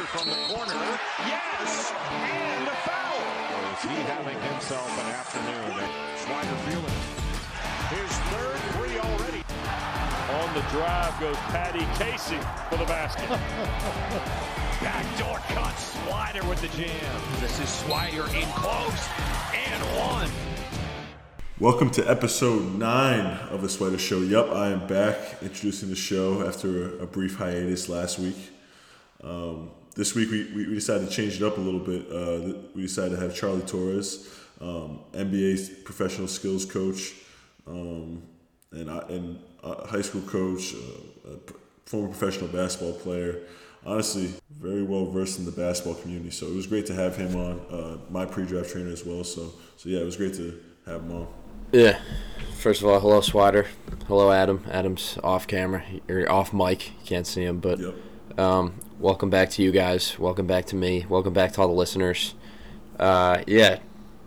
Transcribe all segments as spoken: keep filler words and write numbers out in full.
from the corner. Yes, and a foul. Or is he having himself an afternoon? Swider feeling his third three already. On the drive goes Patty Casey for the basket. Backdoor cut, Swider with the jam. This is Swider in close and one. Welcome to episode nine of the Swider Show. Yep, I am back introducing the show after a, a brief hiatus last week. Um, this week we, we decided to change it up a little bit. Uh, we decided to have Charlie Torres, um, N B A professional skills coach, um, and, I, and a high school coach, uh, a former professional basketball player. Honestly, very well versed in the basketball community. So it was great to have him on, uh, my pre-draft trainer as well. So, so yeah, it was great to have him on. Yeah. First of all, hello, Swider. Hello, Adam. Adam's off camera. You're off mic. You can't see him, but Yep. um, welcome back to you guys. Welcome back to me. Welcome back to all the listeners. Uh, yeah.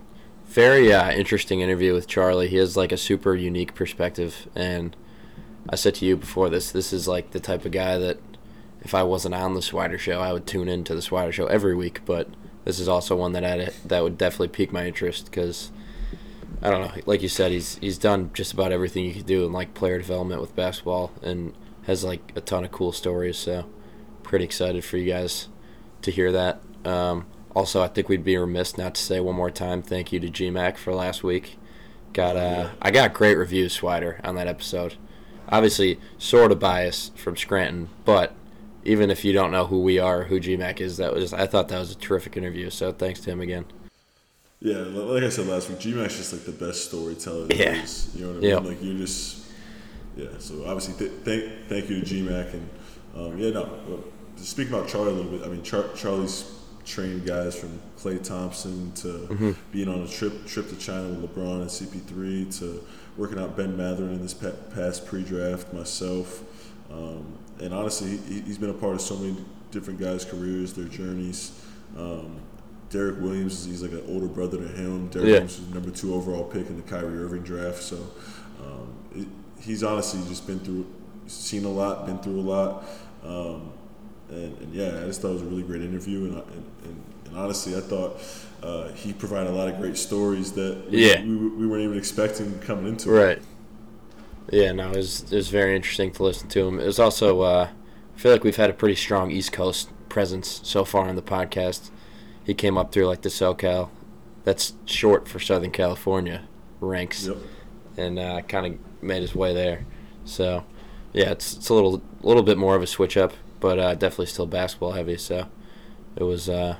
Very uh, interesting interview with Charlie. He has like a super unique perspective, and I said to you before this, this is like the type of guy that if I wasn't on the Swider Show, I would tune into the Swider Show every week, but this is also one that I'd, that would definitely pique my interest because I don't know, like you said, he's he's done just about everything you could do in like player development with basketball and has like a ton of cool stories, so pretty excited for you guys to hear that. Um, also, I think we'd be remiss not to say one more time thank you to G Mac for last week. Got uh, I got great reviews, Swider, on that episode. Obviously, sort of biased from Scranton, but even if you don't know who we are, who G Mac is, that was I thought that was a terrific interview, so thanks to him again. Yeah, like I said last week, G-Mac's just like the best storyteller there Yeah. is. You know what I mean? Yep. Like you're just, yeah. So obviously, th- thank thank you to G-Mac and um, yeah, no. Well, to speak about Charlie a little bit, I mean, Char- Charlie's trained guys from Klay Thompson to mm-hmm. being on a trip trip to China with LeBron and C P three to working out Ben Mathurin in this pa- past pre-draft, myself, um, and honestly, he, he's been a part of so many different guys' careers, their journeys. Um, Derek Williams, he's like an older brother to him. Derek yeah. Williams was the number two overall pick in the Kyrie Irving draft. So um, it, he's honestly just been through, seen a lot, been through a lot. Um, and, and yeah, I just thought it was a really great interview. And, and, and, and honestly, I thought uh, he provided a lot of great stories that we, yeah. we, we weren't even expecting coming into it. Right. Yeah, no, it was, it was very interesting to listen to him. It was also, uh, I feel like we've had a pretty strong East Coast presence so far on the podcast. He came up through like the SoCal, that's short for Southern California, ranks, yep. and uh, kind of made his way there. So, yeah, it's it's a little little bit more of a switch up, but uh, definitely still basketball heavy. So, it was uh,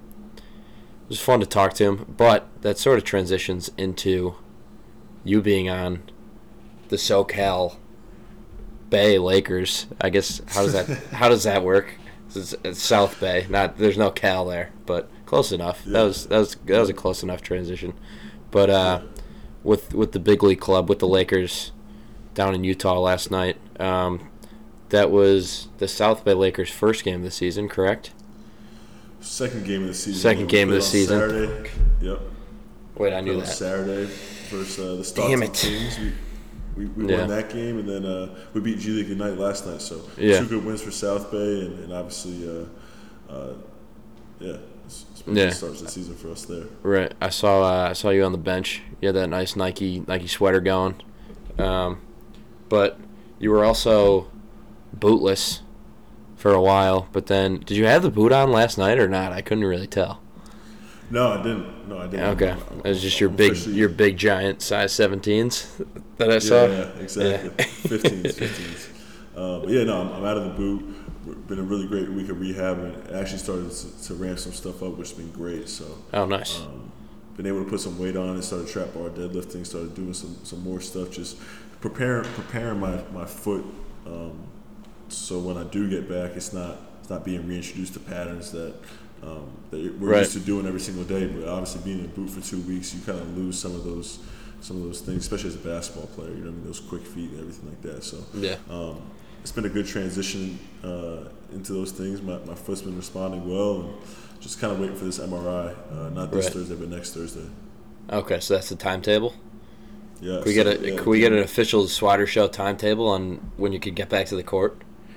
it was fun to talk to him. But that sort of transitions into you being on the SoCal Bay Lakers. I guess how does that how does that work? It's, it's South Bay. Not there's no Cal there, but close enough. Yeah. That was that was that was a close enough transition. But uh, with with the big league club with the Lakers down in Utah last night, um, that was the South Bay Lakers' first game of the season, correct? Second game of the season. Second game of the season. Saturday. Yep. Wait, I knew on that. Saturday versus uh, the Stockton Damn it. Kings. We, we, we Yeah. won that game, and then uh, we beat G League Ignite last night. So Yeah. two good wins for South Bay, and, and obviously, uh, uh, yeah, it's, it's been Yeah. good starts the season for us there. Right. I saw uh, I saw you on the bench. You had that nice Nike Nike sweater going. Um, but you were also bootless for a while. But then, did you have the boot on last night or not? I couldn't really tell. No, I didn't. No, I didn't. Okay. I'm- It was just I'm your big officially- your big giant size seventeens that I Yeah, saw. yeah, exactly. Yeah. fifteens, fifteens. Uh, but yeah, no, I'm, I'm out of the boot. It's been a really great week of rehab, and it actually started to, to ramp some stuff up, which has been great. So, Oh, nice. um, been able to put some weight on it. Started trap bar deadlifting. Started doing some, some more stuff. Just preparing preparing my my foot. Um, so when I do get back, it's not it's not being reintroduced to patterns that. Um, that we're Right. used to doing every single day, but obviously being in a boot for two weeks, you kind of lose some of those, some of those things, especially as a basketball player. You know, what I mean, those quick feet and everything like that. So, Yeah. um, it's been a good transition uh, into those things. My my foot's been responding well, and just kind of waiting for this M R I. Uh, not this Right. Thursday, but next Thursday. Okay, so that's the timetable. Yeah. Can we so, get a yeah, can we get an official Swider Show timetable on when you could get back to the court?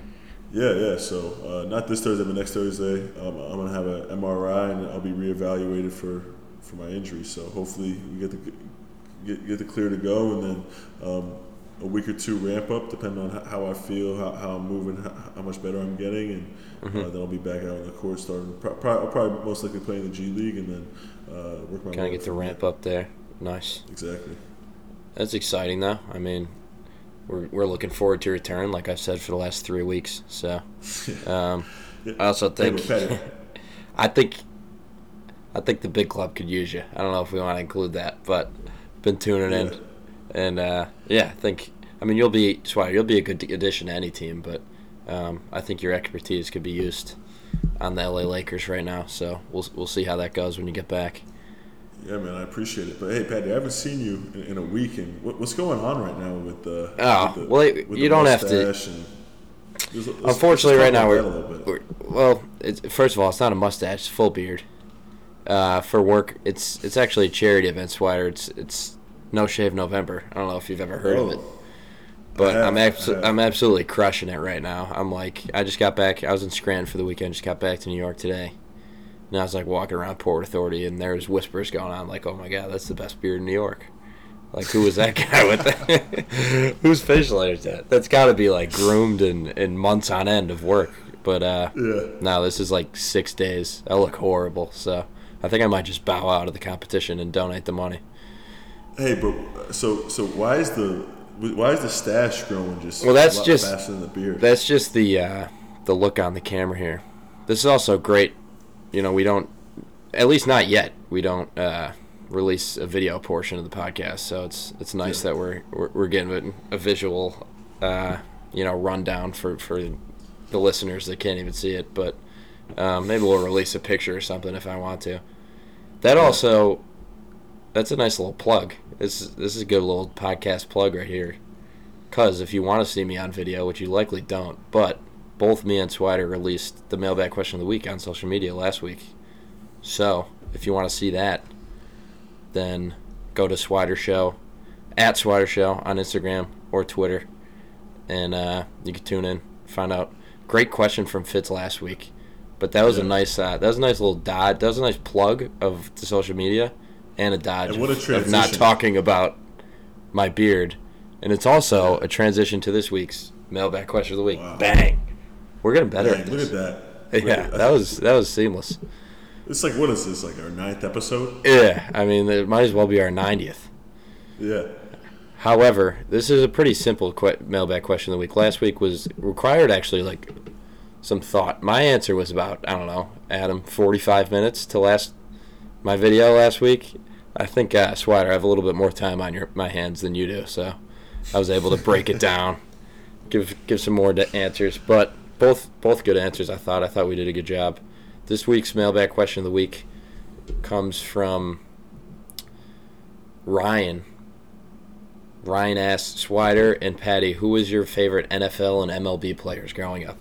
Yeah, yeah. So uh, not this Thursday, but next Thursday, um, I'm gonna have an M R I and I'll be reevaluated for, for my injury. So hopefully we get the get, get the clear to go, and then um, a week or two ramp up, depending on how I feel, how, how I'm moving, how, how much better I'm getting, and mm-hmm. uh, then I'll be back out on the court starting. Pro- pro- I'll probably most likely play in the G League, and then uh, work my way. Kind of get the ramp up there. Nice. Exactly. That's exciting, though. I mean, we're we're looking forward to return, like I've said for the last three weeks. So, um, yeah. I also think, I think, I think the big club could use you. I don't know if we want to include that, but been tuning yeah. in, and uh, yeah, I think. I mean, you'll be Swider. You'll be a good addition to any team, but um, I think your expertise could be used on the L A Lakers right now. So we'll we'll see how that goes when you get back. Yeah, man, I appreciate it. But hey, Patty, I haven't seen you in, in a week, and what, what's going on right now with the? Oh, with the, well, it, with you the don't have to. There's, there's, Unfortunately, right now we're, we're, we're well. It's, first of all, it's not a mustache; it's full beard. Uh, for work, it's it's actually a charity event, Swider. It's it's No Shave November. I don't know if you've ever heard oh, of it, but have, I'm abso- I'm absolutely crushing it right now. I'm like, I just got back. I was in Scranton for the weekend. Just got back to New York today. And I was like walking around Port Authority, and there was whispers going on, like, "Oh my God, that's the best beard in New York." Like, who was that guy with that? Whose facial hair is that? That's got to be like groomed in, in months on end of work. But uh, yeah. no, this is like six days. I look horrible, so I think I might just bow out of the competition and donate the money. Hey, but so so why is the why is the stash growing just well? That's a lot just faster than the beard? That's just the uh, the look on the camera here. This is also great. You know, we don't, at least not yet, we don't uh, release a video portion of the podcast, so it's it's nice yeah. that we're, we're we're getting a visual, uh, you know, rundown for, for the listeners that can't even see it, but um, maybe we'll release a picture or something if I want to. That yeah. also, that's a nice little plug. This, this is a good little podcast plug right here, because if you want to see me on video, which you likely don't, but both me and Swider released the mailbag question of the week on social media last week. So, if you want to see that, then go to Swider Show, at Swider Show on Instagram or Twitter, and uh, you can tune in, find out. Great question from Fitz last week, but that was yeah. a nice, uh, that was a nice little dodge. That was a nice plug of the social media and a dodge and what a of, of not talking about my beard, and it's also yeah. a transition to this week's mailbag question of the week. Wow. Bang. We're getting better Dang, at this. Look at that. Yeah, that was that was seamless. It's like, what is this, like our ninth episode? Yeah, I mean, it might as well be our ninetieth. Yeah. However, this is a pretty simple que- mailbag question of the week. Last week was required actually like some thought. My answer was about, I don't know, Adam, forty-five minutes to last my video last week. I think, uh, Swider, I have a little bit more time on your my hands than you do, so I was able to break it down, give give some more de- answers, but. Both both good answers, I thought. I thought we did a good job. This week's mailbag question of the week comes from Ryan. Ryan asks, Swider and Patty, who was your favorite N F L and M L B players growing up?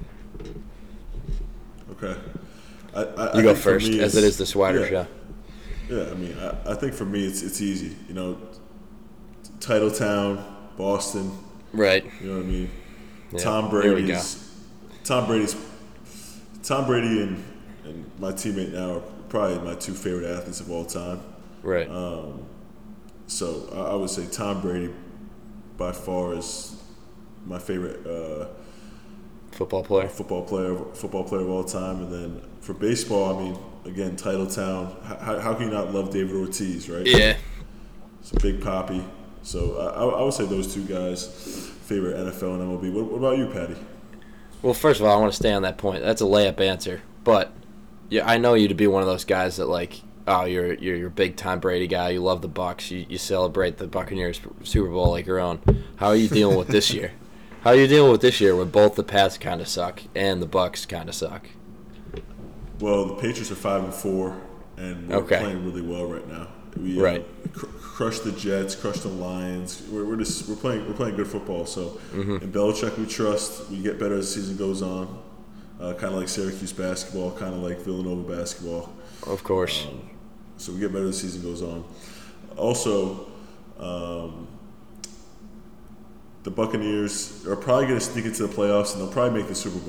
Okay. I, I, you I go first, as it it is the Swider yeah, show. Yeah, I mean, I, I think for me it's it's easy. You know, Titletown, Boston. Right. You know what I mean? Yeah, Tom Brady's... Tom Brady's, Tom Brady and, and my teammate now are probably my two favorite athletes of all time. Right. Um, so I, I would say Tom Brady by far is my favorite uh, football player. Football player, football player of all time. And then for baseball, I mean, again, Titletown. How, how can you not love David Ortiz, right? Yeah. It's a Big Papi. So I, I would say those two guys, favorite N F L and M L B. What, what about you, Patty? Well, first of all, I want to stay on that point. That's a layup answer, but yeah, I know you to be one of those guys that like, oh, you're you're you're a big Tom Brady guy. You love the Bucs. You you celebrate the Buccaneers Super Bowl like your own. How are you dealing with this year? How are you dealing with this year when both the Pats kind of suck and the Bucs kind of suck? Well, the Patriots are five and four, and we're okay. playing really well right now. We, right. Uh, cr- crushed the Jets, crushed the Lions. We're, we're just we're playing we're playing good football. So mm-hmm. in Belichick we trust. We get better as the season goes on. Uh, kind of like Syracuse basketball, kind of like Villanova basketball. Of course. Um, so we get better as the season goes on. Also, um, the Buccaneers are probably going to sneak into the playoffs, and they'll probably make the Super Bowl.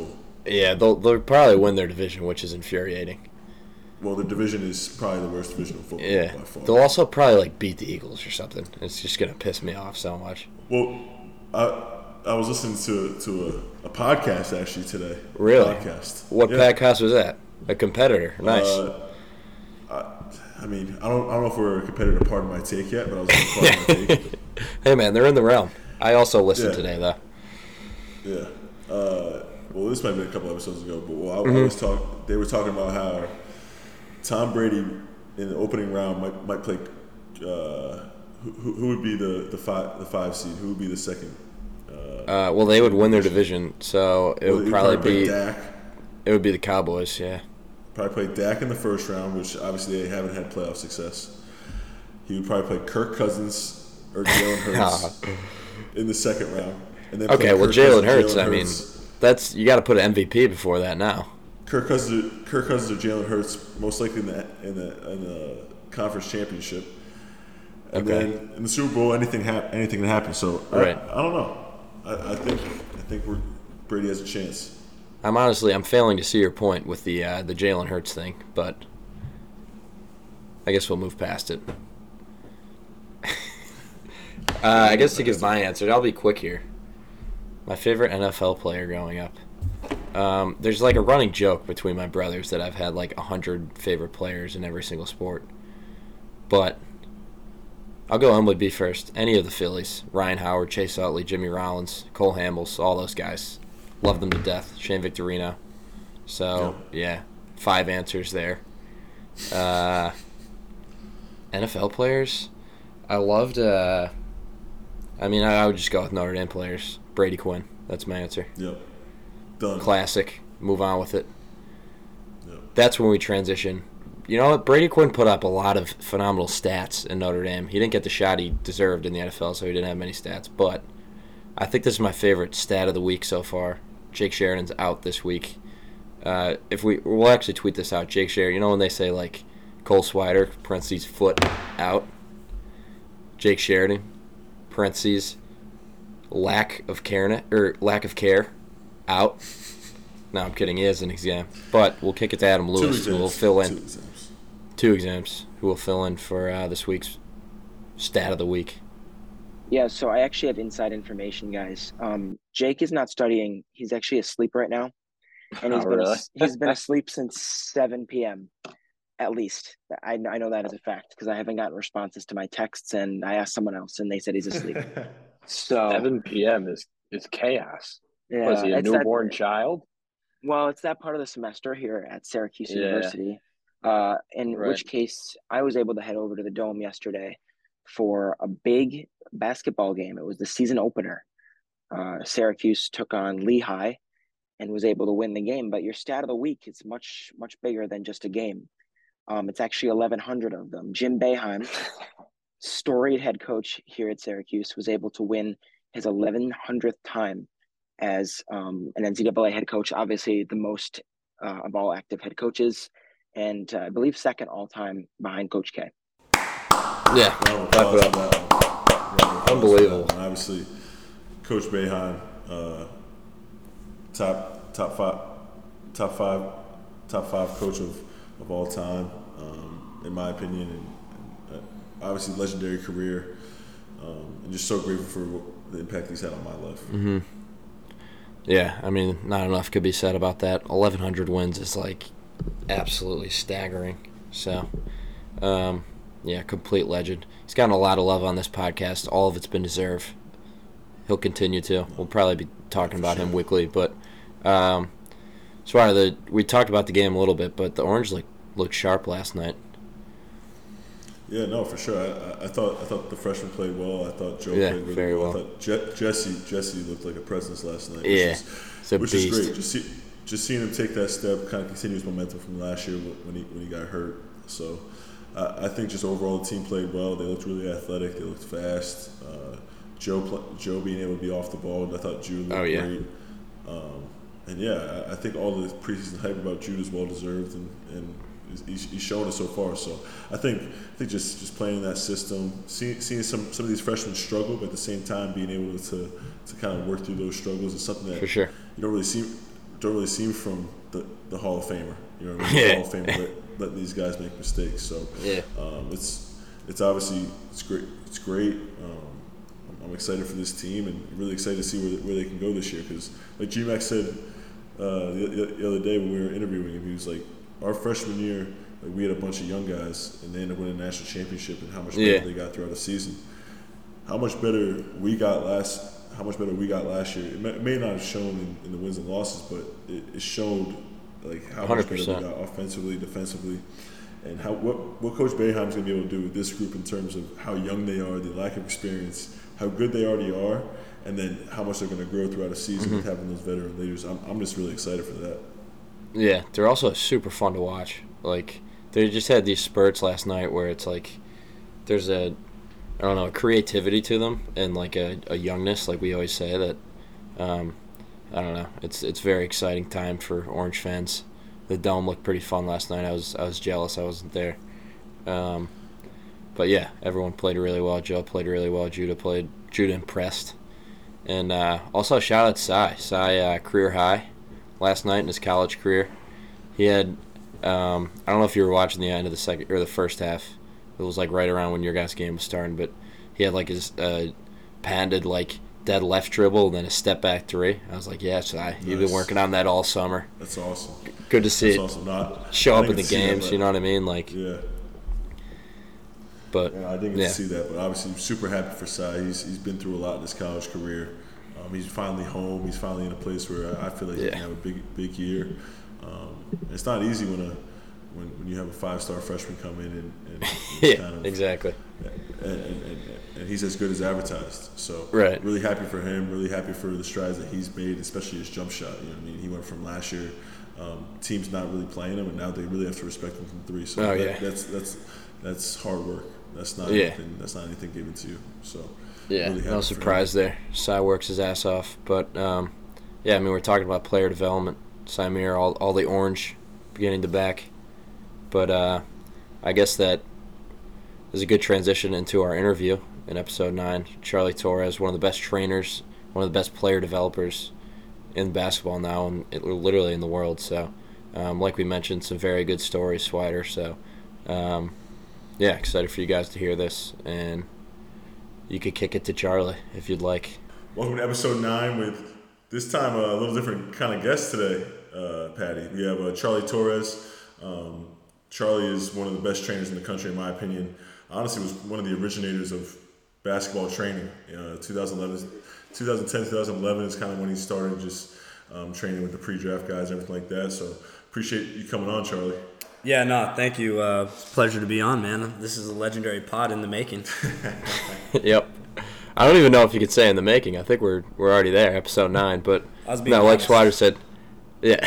Yeah, they'll they'll probably win their division, which is infuriating. Well, the division is probably the worst division of football Yeah, by far. they'll also probably like beat the Eagles or something. It's just gonna piss me off so much. Well, I I was listening to to a, a podcast actually today. Really? A podcast. What yeah. podcast was that? A competitor. Nice. Uh, I, I mean, I don't I don't know if we're a competitor to part of my take yet, but I was going to part of my take. Hey man, they're in the realm. I also listened Yeah. today though. Yeah. Uh, well, this might have been a couple episodes ago, but well, I, Mm-hmm. I was talk. They were talking about how Tom Brady in the opening round might might play. Uh, who, who would be the, the five the five seed? Who would be the second? Uh, well, they would win their division, so it Well, would he'd probably play be Dak. it would be the Cowboys. Yeah. Probably play Dak in the first round, which obviously they haven't had playoff success. He would probably play Kirk Cousins or Jalen Hurts in the second round. And then Okay, play well, Kirk Jalen Cousins, Hurts. Jalen I mean, Hurts. that's you got to put an M V P before that now. Kirk Cousins, Kirk Cousins or Jalen Hurts, most likely in the in the, in the conference championship. And Okay. then in the Super Bowl, anything hap- anything can happen. So Right. I, I don't know. I, I think I think we're, Brady has a chance. I'm honestly I'm failing to see your point with the uh, the Jalen Hurts thing, but I guess we'll move past it. uh, I guess to give my answer, I'll be quick here. My favorite N F L player growing up. Um, there's like a running joke between my brothers that I've had like a hundred favorite players in every single sport, but I'll go M L B first. Any of the Phillies, Ryan Howard, Chase Utley, Jimmy Rollins, Cole Hamels, all those guys. Love them to death. Shane Victorino. So, yeah, five answers there. Uh, N F L players? I loved, uh, I mean, I, I would just go with Notre Dame players. Brady Quinn. That's my answer. Yep. Done. Classic. Move on with it. Yep. That's when we transition. You know what? Brady Quinn put up a lot of phenomenal stats in Notre Dame. He didn't get the shot he deserved in the N F L, so he didn't have many stats. But I think this is my favorite stat of the week so far. Jake Sheridan's out this week. Uh, if we we'll actually tweet this out. Jake Sheridan. You know when they say like Cole Swider parentheses foot out. Jake Sheridan parentheses lack of care or lack of care out. No, I'm kidding. He has an exam, but we'll kick it to Adam Lewis, who will fill in Two exams. two exams. Who will fill in for uh, this week's stat of the week? Yeah, so I actually have inside information, guys. Um, Jake is not studying. He's actually asleep right now, and he's Oh, been really? as- he's been asleep since seven p.m. at least. I I know that as a fact because I haven't gotten responses to my texts, and I asked someone else, and they said he's asleep. So seven p.m. is is chaos. yeah, Was he a it's that- newborn child? Well, it's that part of the semester here at Syracuse Yeah. University. Uh, in Right. which case, I was able to head over to the Dome yesterday for a big basketball game. It was the season opener. Uh, Syracuse took on Lehigh and was able to win the game. But your stat of the week is much, much bigger than just a game. Um, it's actually eleven hundred of them. Jim Boeheim, storied head coach here at Syracuse, was able to win his eleven hundredth time as um, an N C double A head coach, obviously the most uh, of all active head coaches, and uh, I believe second all-time behind Coach K. Yeah, Round of clap applause it for up. that one. Round of applause Unbelievable. for that one. Obviously, Coach Boeheim, uh, top top five, top five, top five coach of, of all time, um, in my opinion, and, and uh, obviously legendary career, um, and just so grateful for what, the impact he's had on my life. Mm-hmm. Yeah, I mean, not enough could be said about that. eleven hundred wins is like absolutely staggering. So, um, yeah, complete legend. He's gotten a lot of love on this podcast. All of it's been deserved. He'll continue to. We'll probably be talking about him weekly. But, um, sorry, the we talked about the game a little bit, but the Orange looked looked sharp last night. Yeah, no, for sure. I, I thought I thought the freshman played well. I thought Joe Yeah, played really very well. I thought Je- Jesse Jesse looked like a presence last night. Which Yeah, is, he's a which beast. is great. Just see, just seeing him take that step, kind of continue his momentum from last year when he when he got hurt. So uh, I think just overall the team played well. They looked really athletic. They looked fast. Uh, Joe pl- Joe being able to be off the ball. I thought Jude looked Oh, yeah. great. Um, and yeah, I, I think all the preseason hype about Jude is well deserved, and, and he's, he's shown it so far. So I think I think just, just playing in that system, seeing, seeing some, some of these freshmen struggle, but at the same time being able to to kind of work through those struggles is something that For sure. you don't really see don't really see from the, the Hall of Famer. You know what I mean? Yeah. The Hall of Famer let, let these guys make mistakes. So yeah, um, it's it's obviously it's great. It's great. Um, I'm excited for this team and really excited to see where, where they can go this year. Because like G-Mac said uh, the, the other day when we were interviewing him, he was like, our freshman year, like, we had a bunch of young guys and they ended up winning a national championship, and how much better yeah. they got throughout the season. How much better we got last how much better we got last year. It may, it may not have shown in, in the wins and losses, but it, it showed like how much better we got offensively, defensively. And how what, what Coach Boeheim's going to be able to do with this group in terms of how young they are, the lack of experience, how good they already are, and then how much they're going to grow throughout a season mm-hmm. with having those veteran leaders. I'm I'm just really excited for that. Yeah, they're also super fun to watch. Like, they just had these spurts last night where it's like there's a, I don't know, a creativity to them and like a, a youngness, like we always say, that, um, I don't know, it's it's very exciting time for Orange fans. The Dome looked pretty fun last night. I was I was jealous I wasn't there. Um, but yeah, everyone played really well. Joe played really well. Judah played. Judah impressed. And uh, also shout out to Cy. Cy uh, career high last night in his college career. He had um, I don't know if you were watching the end of the second or the first half. It was like right around when your guys' game was starting, but he had like his uh, patented like dead left dribble and then a step back three. I was like, yeah, Cy, nice. You've been working on that all summer. That's awesome. Good to see That's it awesome. Not, show up in the games. That, you know what I mean? Like, yeah. But yeah, I didn't get yeah. to see that, but obviously I'm super happy for Cy. He's he's been through a lot in his college career. Um, he's finally home. He's finally in a place where I feel like yeah. he can have a big big year. Um, it's not easy when a when, when you have a five star freshman come in and, and yeah, kind of, exactly. And, and, and, and he's as good as advertised. So right. really happy for him. Really happy for the strides that he's made, especially his jump shot. You know what I mean? He went from last year. Um, teams not really playing him, and now they really have to respect him from three. So oh, that, yeah. that's that's that's hard work. That's not yeah. anything. That's not anything given to you. So yeah, really no surprise there. Cy works his ass off, but um, yeah, I mean we're talking about player development. Symir, all all the orange, beginning to back, but uh, I guess that is a good transition into our interview in episode nine. Charlie Torres, one of the best trainers, one of the best player developers in basketball now, and it, literally in the world. So, um, like we mentioned, some very good stories, Swider. So, um, yeah, excited for you guys to hear this, and you could kick it to Charlie if you'd like. Welcome to episode nine with this time a little different kind of guest today, uh, Patty. We have uh, Charlie Torres. Um, Charlie is one of the best trainers in the country, in my opinion. Honestly, was one of the originators of basketball training. Uh, twenty eleven, twenty ten, twenty eleven is kind of when he started just um, training with the pre-draft guys and everything like that. So appreciate you coming on, Charlie. Yeah, no, thank you. Uh, it's a pleasure to be on, man. This is a legendary pod in the making. Yep. I don't even know if you could say in the making. I think we're we're already there, episode nine. But I was being no, like honest. Swider said, yeah.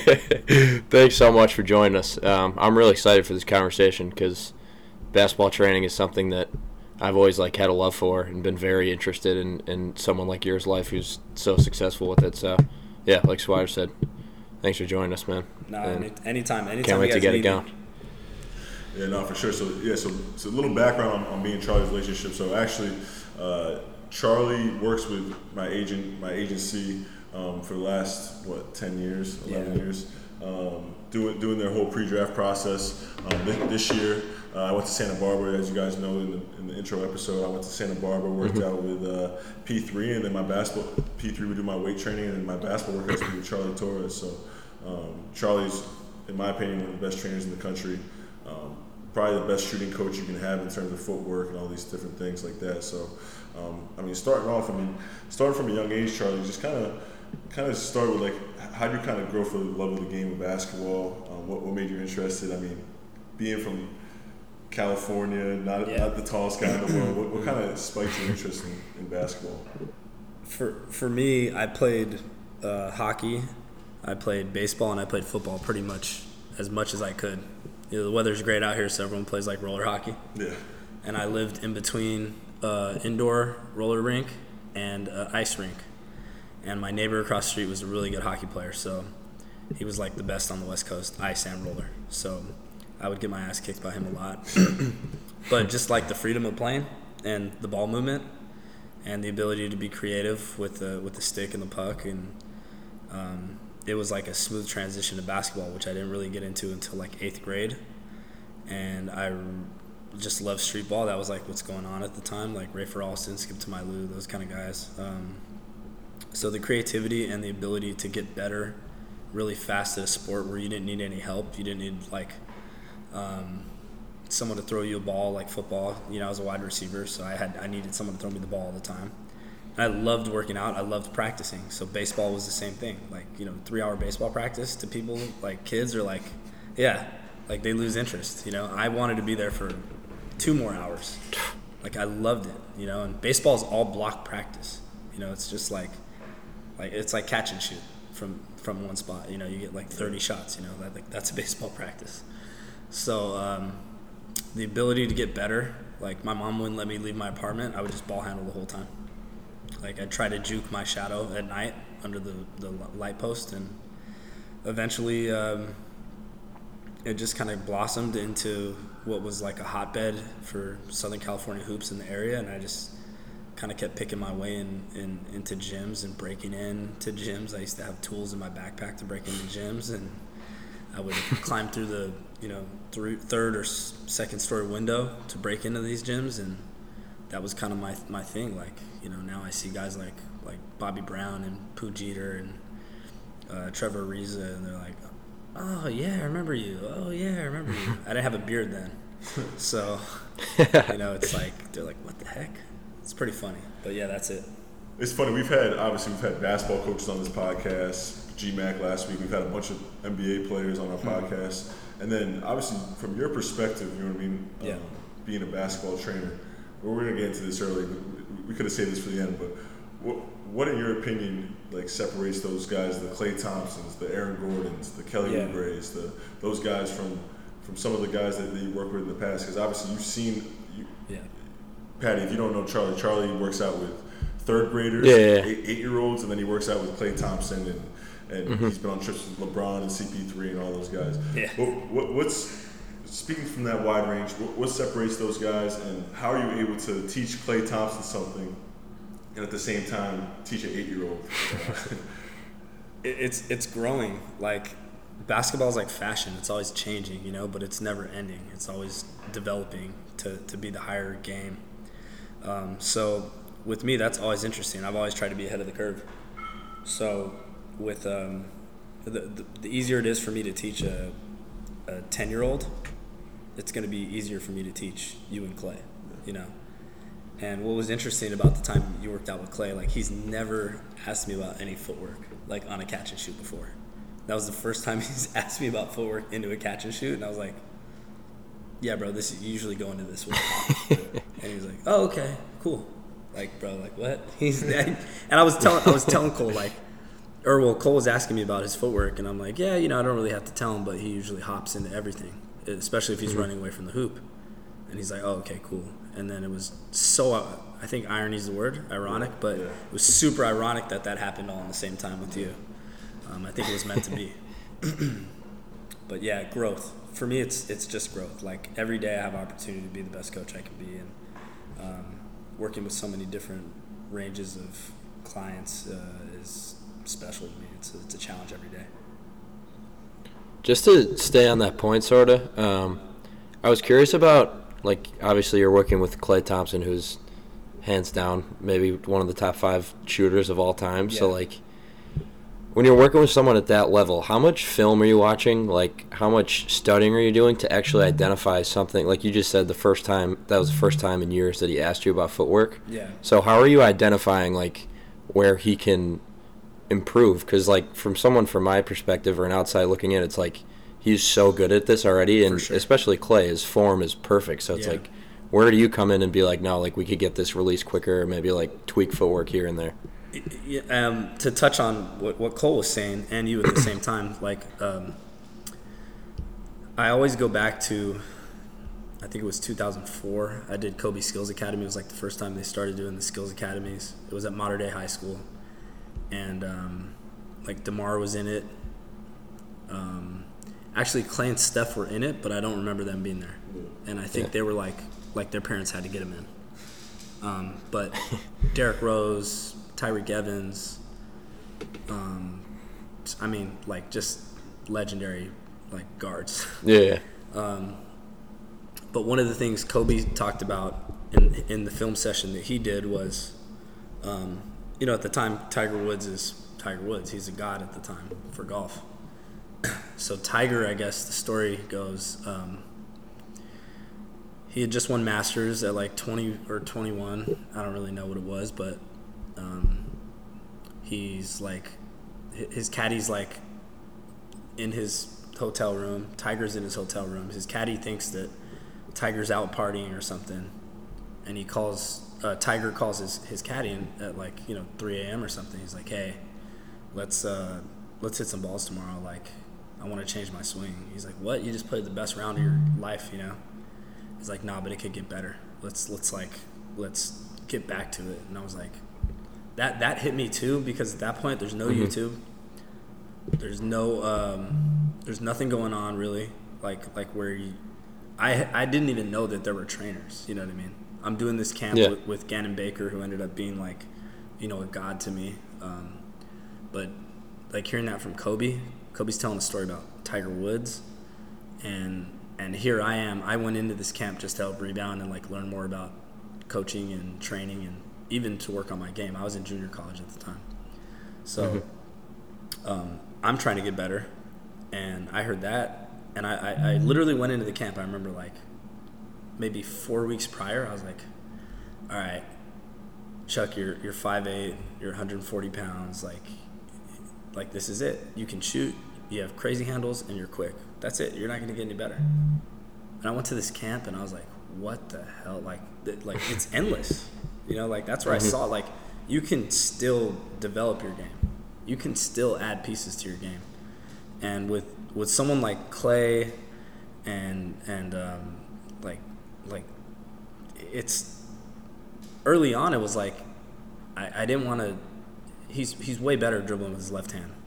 Thanks so much for joining us. Um, I'm really excited for this conversation because basketball training is something that I've always like had a love for and been very interested in, in someone like yours life who's so successful with it. So, yeah, like Swider said, thanks for joining us, man. No, And any, anytime, anytime. can't wait you to guys get it need going. me. Yeah, no, for sure. So, yeah, so, so a little background on, on me and Charlie's relationship. So, actually, uh, Charlie works with my agent, my agency um, for the last, what, ten years, eleven Yeah. years, um, doing doing their whole pre-draft process. Um, this, this year, uh, I went to Santa Barbara, as you guys know in the, in the intro episode. I went to Santa Barbara, worked Mm-hmm. out with uh, P three, and then my basketball, P three would do my weight training, and then my basketball workouts would be with Charlie Torres. So, um, Charlie's, in my opinion, one of the best trainers in the country. Um, probably the best shooting coach you can have in terms of footwork and all these different things like that. So, um, I mean, starting off, I mean, starting from a young age, Charlie, just kind of, kind of start with like, how do you kind of grow for the love of the game of basketball? Um, what, what made you interested? I mean, being from California, not Yeah. not the tallest guy in the world, what, what kind of spiked your interest in, in basketball? For for me, I played uh, hockey, I played baseball, and I played football pretty much as much as I could. You know, the weather's great out here, so everyone plays like roller hockey. Yeah. And I lived in between uh, indoor roller rink and uh, ice rink. And my neighbor across the street was a really good hockey player, so he was like the best on the West Coast, ice and roller. So I would get my ass kicked by him a lot. But just like the freedom of playing and the ball movement and the ability to be creative with the with the stick and the puck and um, it was like a smooth transition to basketball, which I didn't really get into until like eighth grade. And I just loved street ball. That was like what's going on at the time, like Rafer Alston, Skip to My Lou, those kind of guys. Um, so the creativity and the ability to get better really fast at a sport where you didn't need any help. You didn't need like um, someone to throw you a ball like football. You know, I was a wide receiver, so I had I needed someone to throw me the ball all the time. And I loved working out. I loved practicing. So baseball was the same thing. Like, you know, three-hour baseball practice to people, like kids are like, yeah, like they lose interest. You know, I wanted to be there for two more hours. Like I loved it, you know, and baseball is all block practice. You know, it's just like, like it's like catch and shoot from, from one spot. You know, you get like thirty shots, you know, that, like, that's a baseball practice. So um, the ability to get better, like my mom wouldn't let me leave my apartment. I would just ball handle the whole time. Like I'd try to juke my shadow at night under the, the light post, and eventually um, it just kind of blossomed into what was like a hotbed for Southern California hoops in the area, and I just kind of kept picking my way in, in into gyms and breaking into gyms. I used to have tools in my backpack to break into gyms, and I would climb through the you know th- third or s- second story window to break into these gyms, and that was kind of my my thing. Like, you know, now I see guys like like Bobby Brown and Pooh Jeter and uh, Trevor Ariza, and they're like, oh yeah, I remember you. Oh yeah, I remember you. I didn't have a beard then, so you know, it's like they're like, what the heck? It's pretty funny, but yeah, that's it. It's funny. We've had obviously we've had basketball coaches on this podcast. G Mac last week. We've had a bunch of N B A players on our mm-hmm. podcast, and then obviously from your perspective, you know what I mean. Yeah. Um, being a basketball trainer, well, we're gonna get into this early. We could have saved this for the end, but what, what in your opinion, like separates those guys, the Klay Thompsons, the Aaron Gordons, the Kelly yeah. Oubre's, the those guys from from some of the guys that, that you work with in the past? Because obviously you've seen, you, yeah. Patty, if you don't know Charlie, Charlie works out with third graders, yeah, yeah. eight, eight year olds, and then he works out with Klay Thompson, and and mm-hmm. he's been on trips with LeBron and C P three and all those guys. Yeah. What, what, what's speaking from that wide range, what, what separates those guys, and how are you able to teach Klay Thompson something and at the same time teach an eight-year-old? it's it's growing. Like basketball is like fashion. It's always changing, you know, but it's never ending. It's always developing to, to be the higher game. Um, so with me, that's always interesting. I've always tried to be ahead of the curve. So with um, the, the the easier it is for me to teach a a ten-year-old, it's going to be easier for me to teach you and Klay, you know. And what was interesting about the time you worked out with Klay, like he's never asked me about any footwork, like on a catch and shoot before. That was the first time he's asked me about footwork into a catch and shoot, and I was like, yeah, bro, this is usually go into this way. And he was like, oh, okay, cool. Like, bro, like what? He's and I was telling I was telling Cole like, or well, Cole was asking me about his footwork, and I'm like, yeah, you know, I don't really have to tell him, but he usually hops into everything, especially if he's mm-hmm. running away from the hoop. And he's like, oh, okay, cool. And then it was so, uh, I think irony is the word, ironic, but yeah. It was super ironic that that happened all in the same time with you. Um, I think it was meant to be. But yeah, growth. For me, it's it's just growth. Like every day I have opportunity to be the best coach I can be, and um, working with so many different ranges of clients uh, is special to me. It's a, it's a challenge every day. Just to stay on that point, sort of, um, I was curious about, like, obviously you're working with Klay Thompson, who's hands down maybe one of the top five shooters of all time. Yeah. So, like, when you're working with someone at that level, how much film are you watching? Like, how much studying are you doing to actually identify something? Like you just said, the first time, that was the first time in years that he asked you about footwork. Yeah. So how are you identifying, like, where he can improve? Because, like, from someone from my perspective or an outside looking in, it's like he's so good at this already, and sure. especially Klay, his form is perfect. So it's yeah. like, where do you come in and be like, no, like, we could get this released quicker, or maybe, like, tweak footwork here and there? Um, to touch on what, what Cole was saying, and you at the same time, like, um, I always go back to, I think it was two thousand four. I did Kobe Skills Academy. It was like the first time they started doing the skills academies. It was at Mater Dei High School, and um, like DeMar was in it. Um, actually, Klay and Steph were in it, but I don't remember them being there. And I think yeah. they were like, like their parents had to get them in. Um, but Derrick Rose, Tyreek Evans, um, I mean, like just legendary like guards. Yeah. um, but one of the things Kobe talked about in in the film session that he did was, um, you know, at the time Tiger Woods is Tiger Woods. He's a god at the time for golf. So Tiger, I guess the story goes, um, he had just won Masters at like twenty or twenty-one. I don't really know what it was, but um, he's like, his caddy's like in his hotel room. Tiger's in his hotel room. His caddy thinks that Tiger's out partying or something, and he calls, uh, Tiger calls his, his caddy in at like, you know, three a.m. or something. He's like, hey, let's uh, let's hit some balls tomorrow. Like, I want to change my swing. He's like, what? You just played the best round of your life, you know? He's like, nah, but it could get better. Let's let's like let's get back to it. And I was like, that that hit me too, because at that point there's no mm-hmm. YouTube. There's no um, there's nothing going on really. Like like where you, I I didn't even know that there were trainers. You know what I mean? I'm doing this camp yeah. with, with Gannon Baker, who ended up being like, you know, a god to me. Um, but like hearing that from Kobe. Kobe's telling a story about Tiger Woods, and and here I am. I went into this camp just to help rebound and like learn more about coaching and training, and even to work on my game. I was in junior college at the time, so mm-hmm. um, I'm trying to get better. And I heard that, and I, I, I literally went into the camp. I remember like maybe four weeks prior, I was like, all right, Chuck, you're you're five eight, you're one hundred forty pounds, like. Like, this is it. You can shoot, you have crazy handles, and you're quick. That's it. You're not going to get any better. And I went to this camp, and I was like, what the hell? Like, th- like it's endless. You know, like, that's where mm-hmm. I saw, like, you can still develop your game. You can still add pieces to your game. And with with someone like Clay and, and um, like, like, it's, early on, it was like, I, I didn't want to, He's he's way better dribbling with his left hand.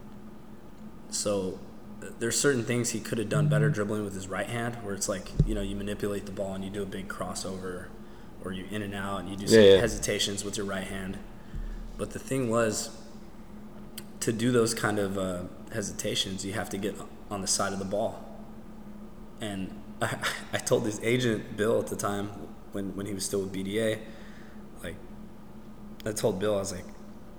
So there's certain things he could have done better dribbling with his right hand, where it's like, you know, you manipulate the ball and you do a big crossover, or you in and out and you do some yeah, yeah. hesitations with your right hand. But the thing was, to do those kind of uh, hesitations, you have to get on the side of the ball. And I, I told his agent, Bill, at the time, when, when he was still with B D A, like, I told Bill, I was like,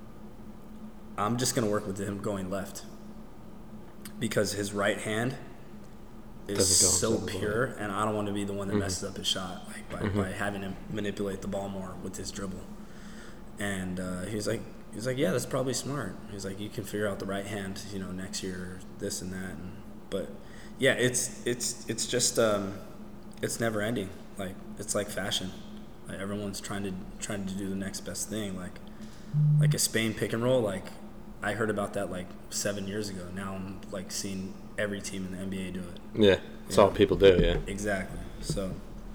I'm just going to work with him going left, because his right hand is so pure, and I don't want to be the one that mm-hmm. messes up his shot, like by, mm-hmm. by having him manipulate the ball more with his dribble. And uh, he was like, he was like, yeah, that's probably smart. He was like, you can figure out the right hand, you know, next year, this and that. And, but yeah, it's it's it's just um, it's never ending. Like, it's like fashion. Like, everyone's trying to trying to do the next best thing. Like like a Spain pick and roll, like. I heard about that like seven years ago. Now I'm like seeing every team in the N B A do it. Yeah, that's all people do. Yeah, exactly. So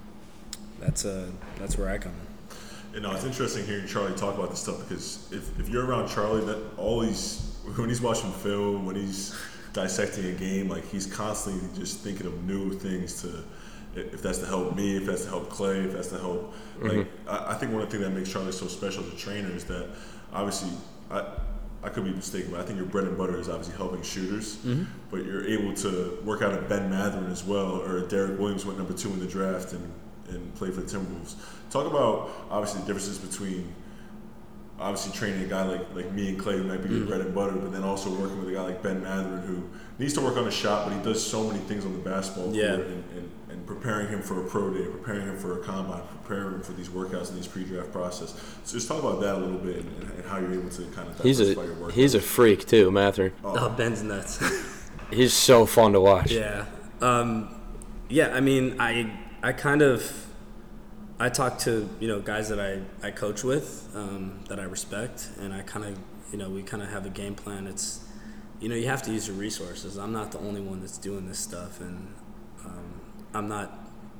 that's uh that's where I come in. You know, it's interesting hearing Charlie talk about this stuff, because if, if you're around Charlie, that all he's when he's watching film, when he's dissecting a game, like he's constantly just thinking of new things to. If that's to help me, if that's to help Clay, if that's to help, like mm-hmm. I, I think one of the things that makes Charlie so special as a trainer is that obviously I. I could be mistaken, but I think your bread and butter is obviously helping shooters, mm-hmm. but you're able to work out a Ben Mathurin as well, or Derek Williams went number two in the draft and, and played for the Timberwolves. Talk about, obviously, the differences between obviously training a guy like, like me and Clay, who might be mm-hmm. your bread and butter, but then also working with a guy like Ben Mathurin, who needs to work on his shot, but he does so many things on the basketball yeah. court, and, and, and preparing him for a pro day, preparing him for a combine, preparing him for these workouts and these pre-draft process. So just talk about that a little bit, and, and how you're able to kind of he's diversify a, your workouts. He's a freak too, Mathurin. Oh, oh Ben's nuts. He's so fun to watch. Yeah. Um, yeah, I mean, I I kind of, I talk to, you know, guys that I, I coach with, um, that I respect, and I kind of, you know, we kind of have a game plan. It's, you know, you have to use your resources. I'm not the only one that's doing this stuff, and um, I'm not,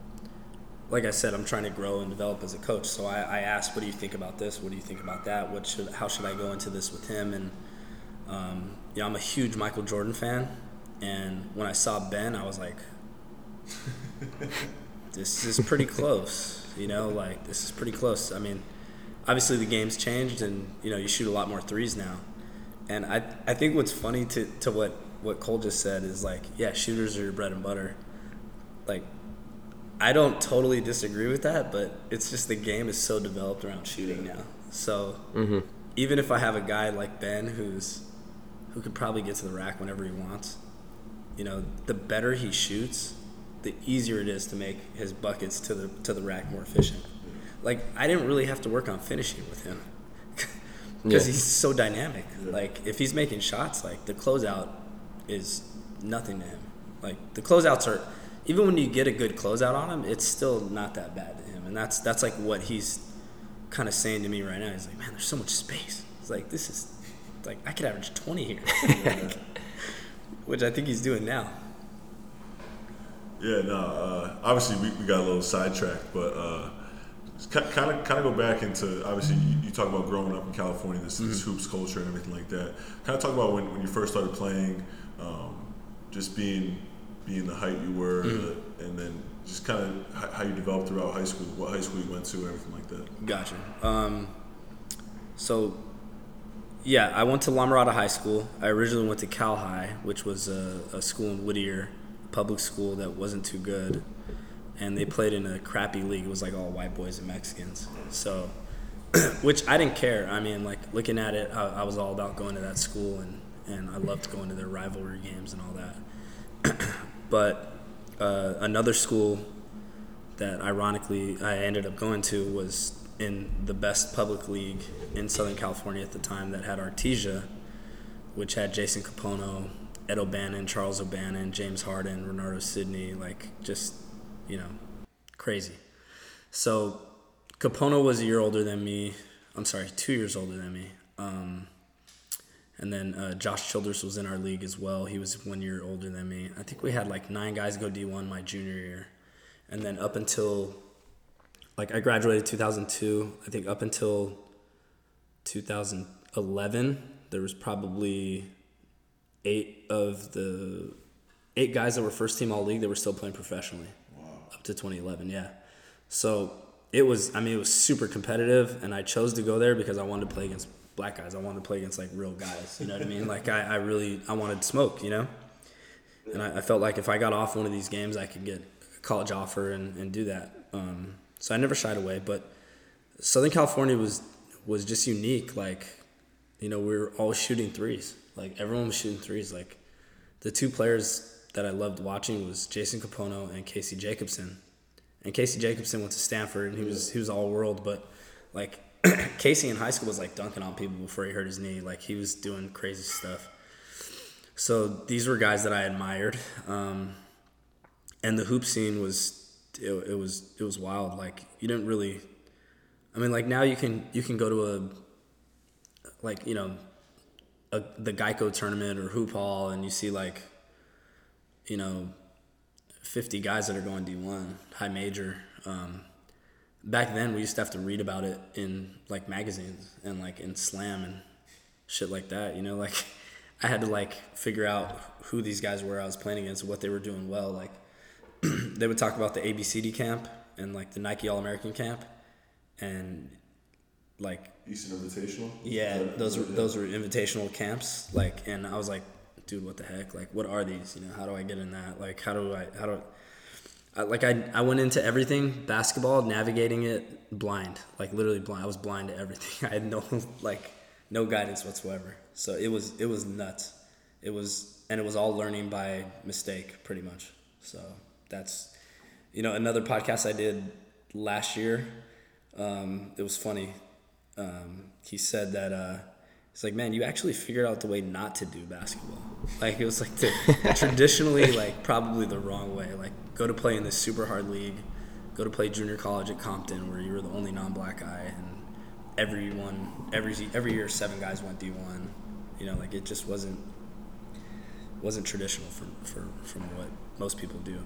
like I said, I'm trying to grow and develop as a coach. So I, I asked, what do you think about this? What do you think about that? What should, how should I go into this with him? And, um, yeah, I'm a huge Michael Jordan fan, and when I saw Ben, I was like, this is pretty close, you know, like this is pretty close. I mean, obviously the game's changed, and, you know, you shoot a lot more threes now. And I I think what's funny to, to what, what Cole just said is, like, yeah, shooters are your bread and butter. Like, I don't totally disagree with that, but it's just the game is so developed around shooting now. So mm-hmm. even if I have a guy like Ben who's who could probably get to the rack whenever he wants, you know, the better he shoots, the easier it is to make his buckets to the to the rack more efficient. Like, I didn't really have to work on finishing with him because yeah. he's so dynamic. Yeah. Like, if he's making shots, like, the closeout is nothing to him. Like, the closeouts are, even when you get a good closeout on him, it's still not that bad to him. And that's that's like what he's kind of saying to me right now. He's like, man, there's so much space. It's like, this is, like, I could average twenty here, which I think he's doing now. Yeah, no, uh, obviously we, we got a little sidetracked, but uh, kind of kind of go back into, obviously you, you talk about growing up in California, this, mm-hmm. this hoops culture and everything like that. Kind of talk about when, when you first started playing, um, just being being the height you were, mm-hmm. uh, and then just kind of how you developed throughout high school, what high school you went to, and everything like that. Gotcha. Um, so, yeah, I went to La Mirada High School. I originally went to Cal High, which was a, a school in Whittier, public school that wasn't too good, and they played in a crappy league. It was like all white boys and Mexicans. So, which I didn't care. I mean, like, looking at it, I, I was all about going to that school, and, and I loved going to their rivalry games and all that. But uh, another school that ironically I ended up going to was in the best public league in Southern California at the time, that had Artesia, which had Jason Capono, Ed O'Bannon, Charles O'Bannon, James Harden, Renardo Sidney, like, just, you know, crazy. So Capono was a year older than me. I'm sorry, two years older than me. Um, and then uh, Josh Childress was in our league as well. He was one year older than me. I think we had like nine guys go D one my junior year. And then up until, like, I graduated two thousand two. I think up until two thousand eleven, there was probably eight of the eight guys that were first team all league that were still playing professionally. Wow. Up to twenty eleven, yeah. So it was, I mean, it was super competitive, and I chose to go there because I wanted to play against black guys. I wanted to play against, like, real guys, you know what I mean? Like, I, I really, I wanted to smoke, you know? And I, I felt like if I got off one of these games, I could get a college offer and, and do that. Um, so I never shied away, but Southern California was was just unique. Like, you know, we were all shooting threes. Like, everyone was shooting threes. Like, the two players that I loved watching was Jason Capono and Casey Jacobson. And Casey Jacobson went to Stanford, and he was he was all world. But, like, Casey in high school was, like, dunking on people before he hurt his knee. Like, he was doing crazy stuff. So these were guys that I admired. Um, and the hoop scene was it, it was it was wild. Like, you didn't really. I mean, like, now you can you can go to a, like, you know, a, the Geico tournament or Hoop Hall, and you see, like, you know, fifty guys that are going D one, high major. Um, back then, we used to have to read about it in, like, magazines and, like, in Slam and shit like that. You know, like, I had to, like, figure out who these guys were I was playing against and what they were doing well. Like, they would talk about the A B C D camp and, like, the Nike All-American camp. And, like, Eastern Invitational? Yeah, those were those were invitational camps. Like, and I was like, dude, what the heck? Like, what are these? You know, how do I get in that? Like, how do I how do I, like I I went into everything basketball, navigating it blind, like, literally blind. I was blind to everything. I had no like no guidance whatsoever. So it was it was nuts. It was and it was all learning by mistake, pretty much. So that's, you know, another podcast I did last year. Um, it was funny. Um, he said that, uh, it's like, man, you actually figured out the way not to do basketball. Like, it was like the traditionally, like, probably the wrong way. Like, go to play in this super hard league, go to play junior college at Compton where you were the only non-black guy, and everyone, every every year seven guys went D one. You know, like, it just wasn't wasn't traditional for, for from what most people do.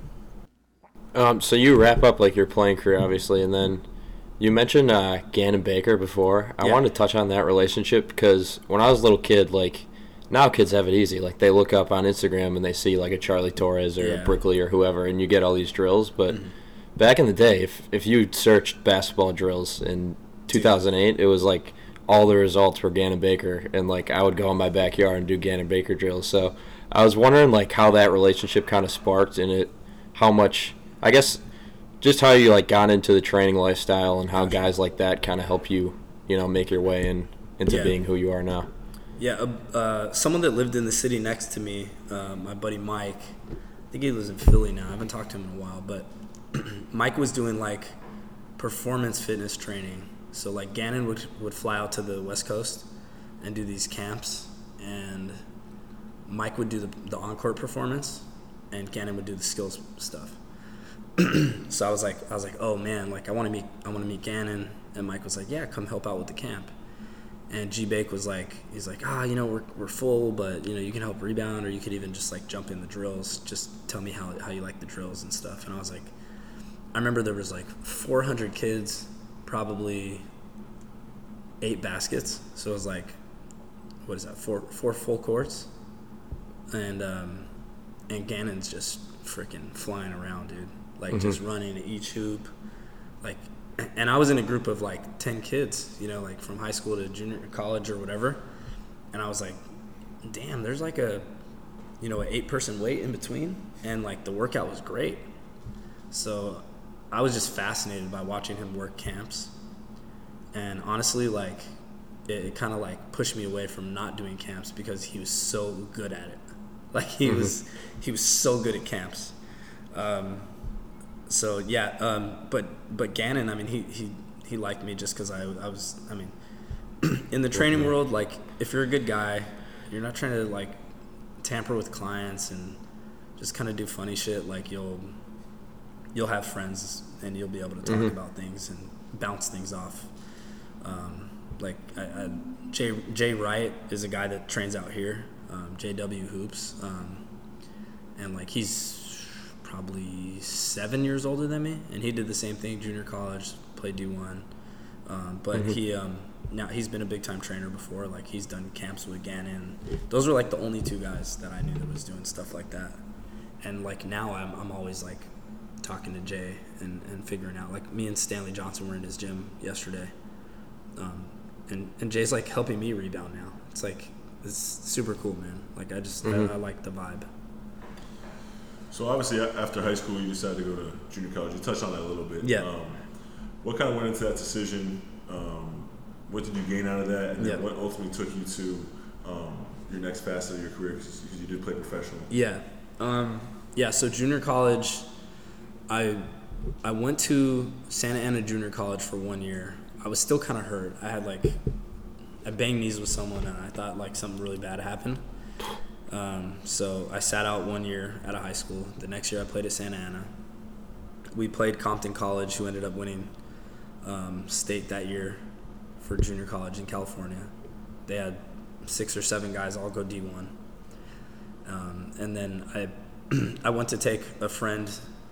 Um, so you wrap up, like, your playing career, obviously, and then you mentioned uh, Gannon Baker before. I yeah. wanted to touch on that relationship because when I was a little kid, like, now kids have it easy. Like, they look up on Instagram and they see, like, a Charlie Torres or yeah. a Brickley or whoever, and you get all these drills. But mm-hmm. back in the day, if if you searched basketball drills in two thousand eight, it was like all the results were Gannon Baker, and like I would go in my backyard and do Gannon Baker drills. So I was wondering like how that relationship kind of sparked in it, how much I guess just how you like got into the training lifestyle and how guys like that kind of help you, you know, make your way in into Yeah. being who you are now. Yeah, uh, uh, someone that lived in the city next to me, uh, my buddy Mike, I think he lives in Philly now. I haven't talked to him in a while, but Mike was doing like performance fitness training. So like Gannon would would fly out to the West Coast and do these camps, and Mike would do the, the on-court performance, and Gannon would do the skills stuff. So I was like, I was like, oh man, like I want to meet, I want to meet Gannon, and Mike was like, yeah, come help out with the camp. And G Bake was like, he's like, ah, you know, we're we're full, but you know, you can help rebound, or you could even just like jump in the drills. Just tell me how how you like the drills and stuff. And I was like, I remember there was like four hundred kids, probably eight baskets. So it was like, what is that? Four four full courts, and um, and Gannon's just freaking flying around, dude. Like mm-hmm. just running each hoop, like. And I was in a group of like ten kids, you know, like from high school to junior college or whatever. And I was like, damn, there's like a, you know, an eight person weight in between. And like the workout was great. So I was just fascinated by watching him work camps. And honestly, like it, it kind of like pushed me away from not doing camps because he was so good at it. Like he mm-hmm. was, he was so good at camps. Um, So yeah, um, but but Gannon, I mean, he he, he liked me just because I I was, I mean, in the training mm-hmm. world, like if you're a good guy, you're not trying to like tamper with clients and just kind of do funny shit. Like you'll you'll have friends and you'll be able to talk mm-hmm. about things and bounce things off. Um, like I, I, Jay Jay Wright is a guy that trains out here, um, J W Hoops, um, and like he's probably seven years older than me, and he did the same thing, junior college, played D one, um, but mm-hmm. he um, now he's been a big time trainer before. Like he's done camps with Gannon. Those were like the only two guys that I knew that was doing stuff like that. And like now I'm I'm always like talking to Jay and, and figuring out, like me and Stanley Johnson were in his gym yesterday, um, and and Jay's like helping me rebound now. It's like it's super cool, man. Like I just mm-hmm. I, I like the vibe. So obviously, after high school, you decided to go to junior college. You touched on that a little bit. Yeah. Um, what kind of went into that decision? Um, what did you gain out of that? And then yeah. what ultimately took you to um, your next facet of your career? Because you did play professional. Yeah. Um, yeah. So junior college, I I went to Santa Ana Junior College for one year. I was still kind of hurt. I had like I banged knees with someone, and I thought like something really bad happened. Um, so I sat out one year out of high school. The next year I played at Santa Ana. We played Compton College, who ended up winning um, state that year for junior college in California. They had six or seven guys all go D one. Um, and then I I went to take a friend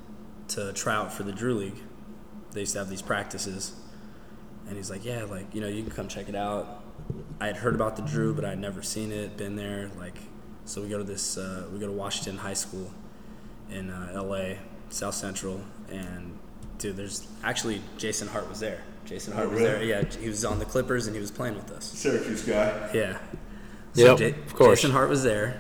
to try out for the Drew League. They used to have these practices. And he's like, yeah, like, you know, you can come check it out. I had heard about the Drew, but I had never seen it, been there, like. So we go to this, uh, we go to Washington High School in uh, L A, South Central, and dude, there's actually Jason Hart was there. Jason Hart oh, really? was there. Yeah, he was on the Clippers and he was playing with us. Syracuse guy. Yeah. So yep, J- of course. Jason Hart was there.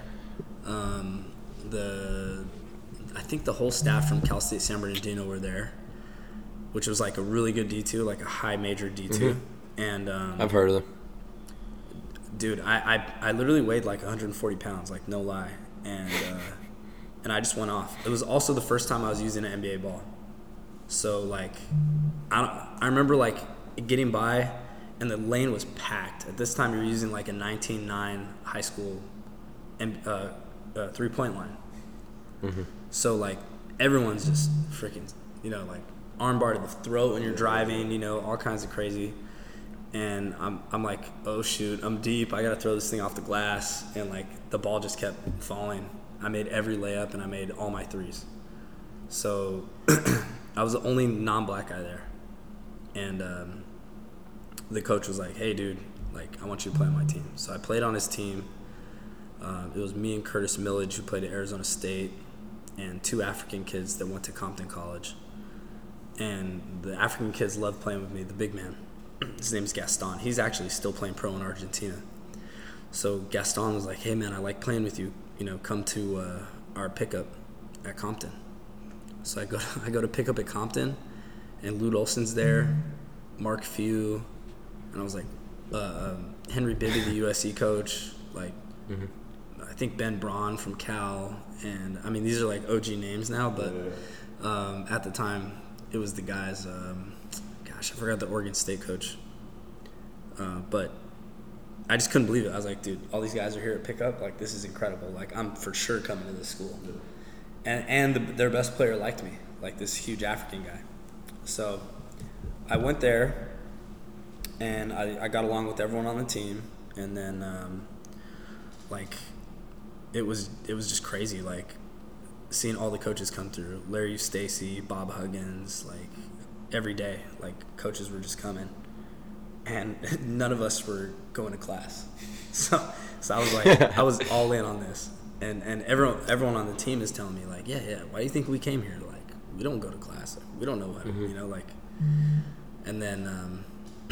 Um, the, I think the whole staff from Cal State San Bernardino were there, which was like a really good D two, like a high major D two, mm-hmm. and um, I've heard of them. Dude, I, I, I literally weighed like one hundred forty pounds, like no lie, and uh, and I just went off. It was also the first time I was using an N B A ball, so like I don't, I remember like getting by, and the lane was packed. At this time, you're using like a nineteen nine high school, and uh, uh, three point line, mm-hmm. so like everyone's just freaking, you know, like armbar to the throat when you're driving, you know, all kinds of crazy. And I'm I'm like, oh shoot, I'm deep. I gotta throw this thing off the glass, and like the ball just kept falling. I made every layup, and I made all my threes. So I was the only non-black guy there, and um, the coach was like, hey dude, like I want you to play on my team. So I played on his team. Uh, it was me and Curtis Millage, who played at Arizona State, and two African kids that went to Compton College. And the African kids loved playing with me, the big man. his name's Gaston. He's actually still playing pro in Argentina. So Gaston was like, hey, man, I like playing with you. You know, come to uh, our pickup at Compton. So I go to, I go to pick up at Compton, and Lute Olson's there, Mark Few, and I was like, uh, um, Henry Bibby, the U S C coach, like, mm-hmm. I think Ben Braun from Cal, and I mean, these are like O G names now, but um, at the time, it was the guys, um, gosh, I forgot the Oregon State coach, uh, but I just couldn't believe it. I was like, dude, all these guys are here at pickup, like, this is incredible, like, I'm for sure coming to this school, and, and the, their best player liked me, like this huge African guy, so I went there, and I, I got along with everyone on the team, and then, um, like, it was it was just crazy, like, seeing all the coaches come through. Larry Stacy, Bob Huggins, like, every day, like, coaches were just coming, and none of us were going to class. So, so I was like, I was all in on this, and and everyone everyone on the team is telling me, like, yeah, yeah, why do you think we came here? Like, we don't go to class, like, we don't know what, mm-hmm. you know, like, and then um,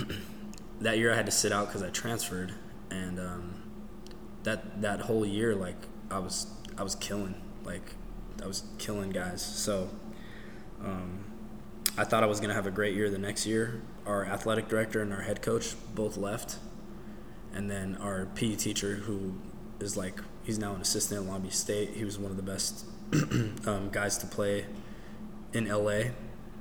that year I had to sit out because I transferred, and um, that that whole year, like, I was I was killing, like, I was killing guys. So um, I thought I was gonna have a great year the next year. Our athletic director and our head coach both left, and then our P E teacher, who is like, he's now an assistant at Long Beach State. He was one of the best um, guys to play in L A.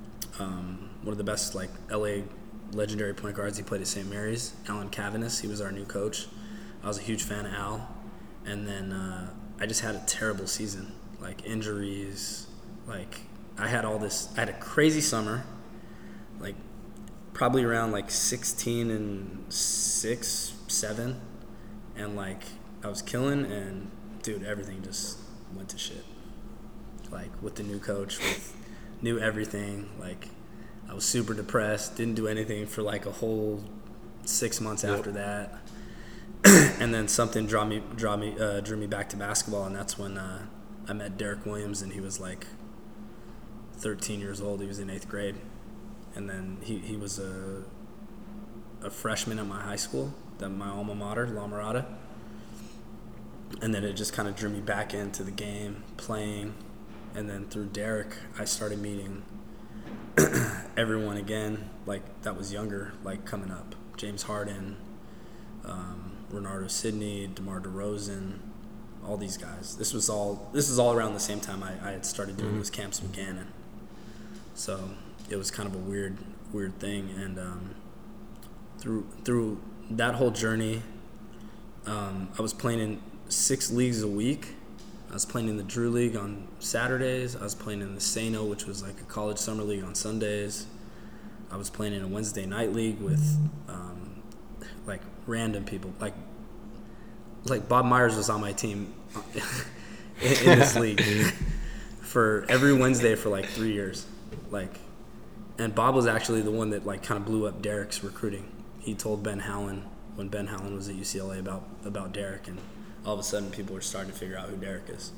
Um, one of the best, like, L A legendary point guards. He played at Saint Mary's. Alan Cavanis, he was our new coach. I was a huge fan of Al. And then uh, I just had a terrible season, like, injuries. Like, I had all this, I had a crazy summer, like, probably around, like, sixteen and six, seven. And, like, I was killing, and, dude, everything just went to shit. Like, with the new coach, with new everything. Like, I was super depressed, didn't do anything for, like, a whole six months yep. after that. And then something drew me, drew me, uh, drew me back to basketball, and that's when uh, I met Derek Williams, and he was like thirteen years old. He was in eighth grade, and then he, he was a a freshman at my high school, at my alma mater, La Mirada. And then it just kind of drew me back into the game, playing, and then through Derek, I started meeting everyone again, like, that was younger, like, coming up. James Harden, um, Renardo Sidney, DeMar DeRozan, all these guys. This was all this is all around the same time I, I had started doing mm-hmm. those camps with Gannon. So it was kind of a weird weird thing, and um, through through that whole journey, um, I was playing in six leagues a week. I was playing in the Drew League on Saturdays. I was playing in the Sano, which was like a college summer league, on Sundays. I was playing in a Wednesday night league with um, like random people. Like like Bob Myers was on my team in, in this league for every Wednesday for like three years. Like, and Bob was actually the one that like kind of blew up Derek's recruiting. He told Ben Howland when Ben Howland was at U C L A about about Derek, and all of a sudden people were starting to figure out who Derek is.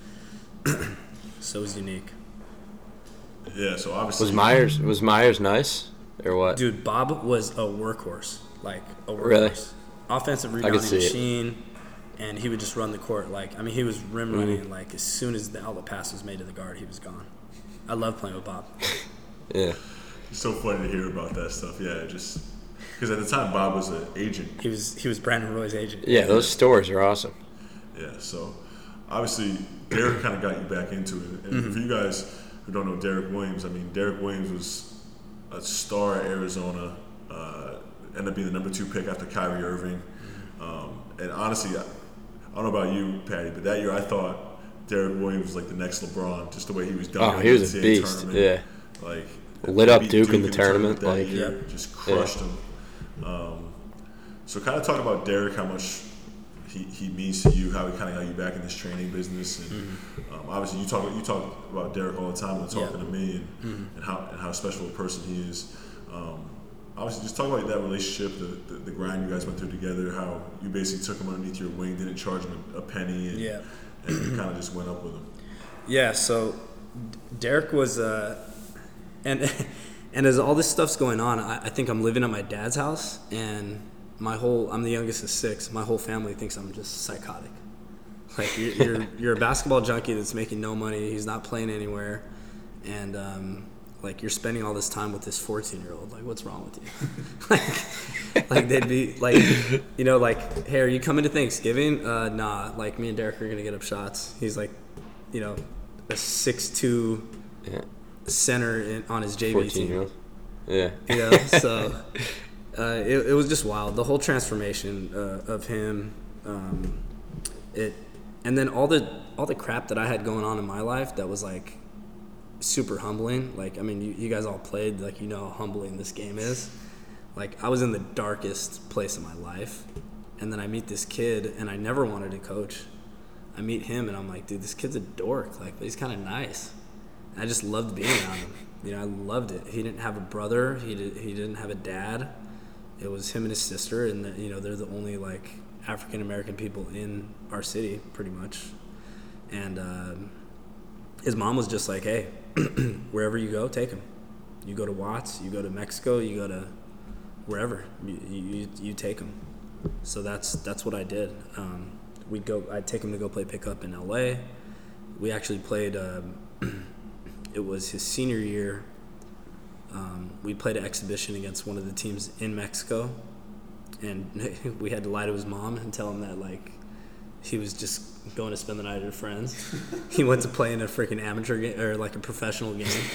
So it was unique. Yeah, so obviously was Myers was Myers nice or what? Dude, Bob was a workhorse, like a workhorse. Really? Offensive rebounding machine, and he would just run the court. Like, I mean, he was rim mm-hmm. running. Like, as soon as the outlet pass was made to the guard, he was gone. I love playing with Bob. Yeah, it's so funny to hear about that stuff. Yeah, just because at the time Bob was an agent. He was he was Brandon Roy's agent. Yeah, those stories are awesome. Yeah, so obviously Derek kind of got you back into it, and mm-hmm. for you guys who don't know Derek Williams, I mean, Derek Williams was a star at Arizona, uh, ended up being the number two pick after Kyrie Irving. Um, and honestly, I, I don't know about you, Patty, but that year I thought Derek Williams was like the next LeBron, just the way he was dunking. Oh, he was a beast, tournament. Yeah. Like, lit up Duke, Duke in the, in the tournament. tournament like, year, just crushed yeah. him. Um, so kind of talk about Derek, how much he, he means to you, how he kind of got you back in this training business, and mm-hmm. um, obviously you talk you talk about Derek all the time when talking yeah. to me, and, mm-hmm. and how and how special a person he is. Um, obviously, just talk about that relationship, the, the the grind you guys went through together, how you basically took him underneath your wing, didn't charge him a, a penny, and, yeah. and you kind of just went up with him. Yeah, so Derek was, uh, and And as all this stuff's going on, I, I think I'm living at my dad's house, and my whole, I'm the youngest of six, my whole family thinks I'm just psychotic. Like, you're, you're, you're a basketball junkie that's making no money, he's not playing anywhere, and, um, like, you're spending all this time with this fourteen-year-old. Like, what's wrong with you? like, like, they'd be, like, you know, like, hey, are you coming to Thanksgiving? Uh, nah, like, me and Derek are going to get up shots. He's, like, you know, a six two yeah. center in, on his J V team. Yeah. You know, so uh, it, it was just wild. The whole transformation uh, of him, um, it, and then all the all the crap that I had going on in my life that was, like, super humbling. Like, I mean, you, you guys all played, like, you know how humbling this game is. Like, I was in the darkest place of my life, and then I meet this kid, and I never wanted to coach. I meet him, and I'm like, dude, this kid's a dork, like, but he's kind of nice. And I just loved being around him. You know, I loved it. He didn't have a brother. He did, he didn't have a dad. It was him and his sister, and, the, you know, they're the only, like, African-American people in our city, pretty much. And um, his mom was just like, hey, wherever you go, take him. You go to Watts, you go to Mexico, you go to wherever, you you, you take him. So that's that's what I did. Um, we'd go. I'd take him to go play pickup in L A. We actually played. Um, it was his senior year. Um, we played an exhibition against one of the teams in Mexico, and we had to lie to his mom and tell him that, like, he was just going to spend the night at a friend's. He went to play in a freaking amateur game, or like a professional game.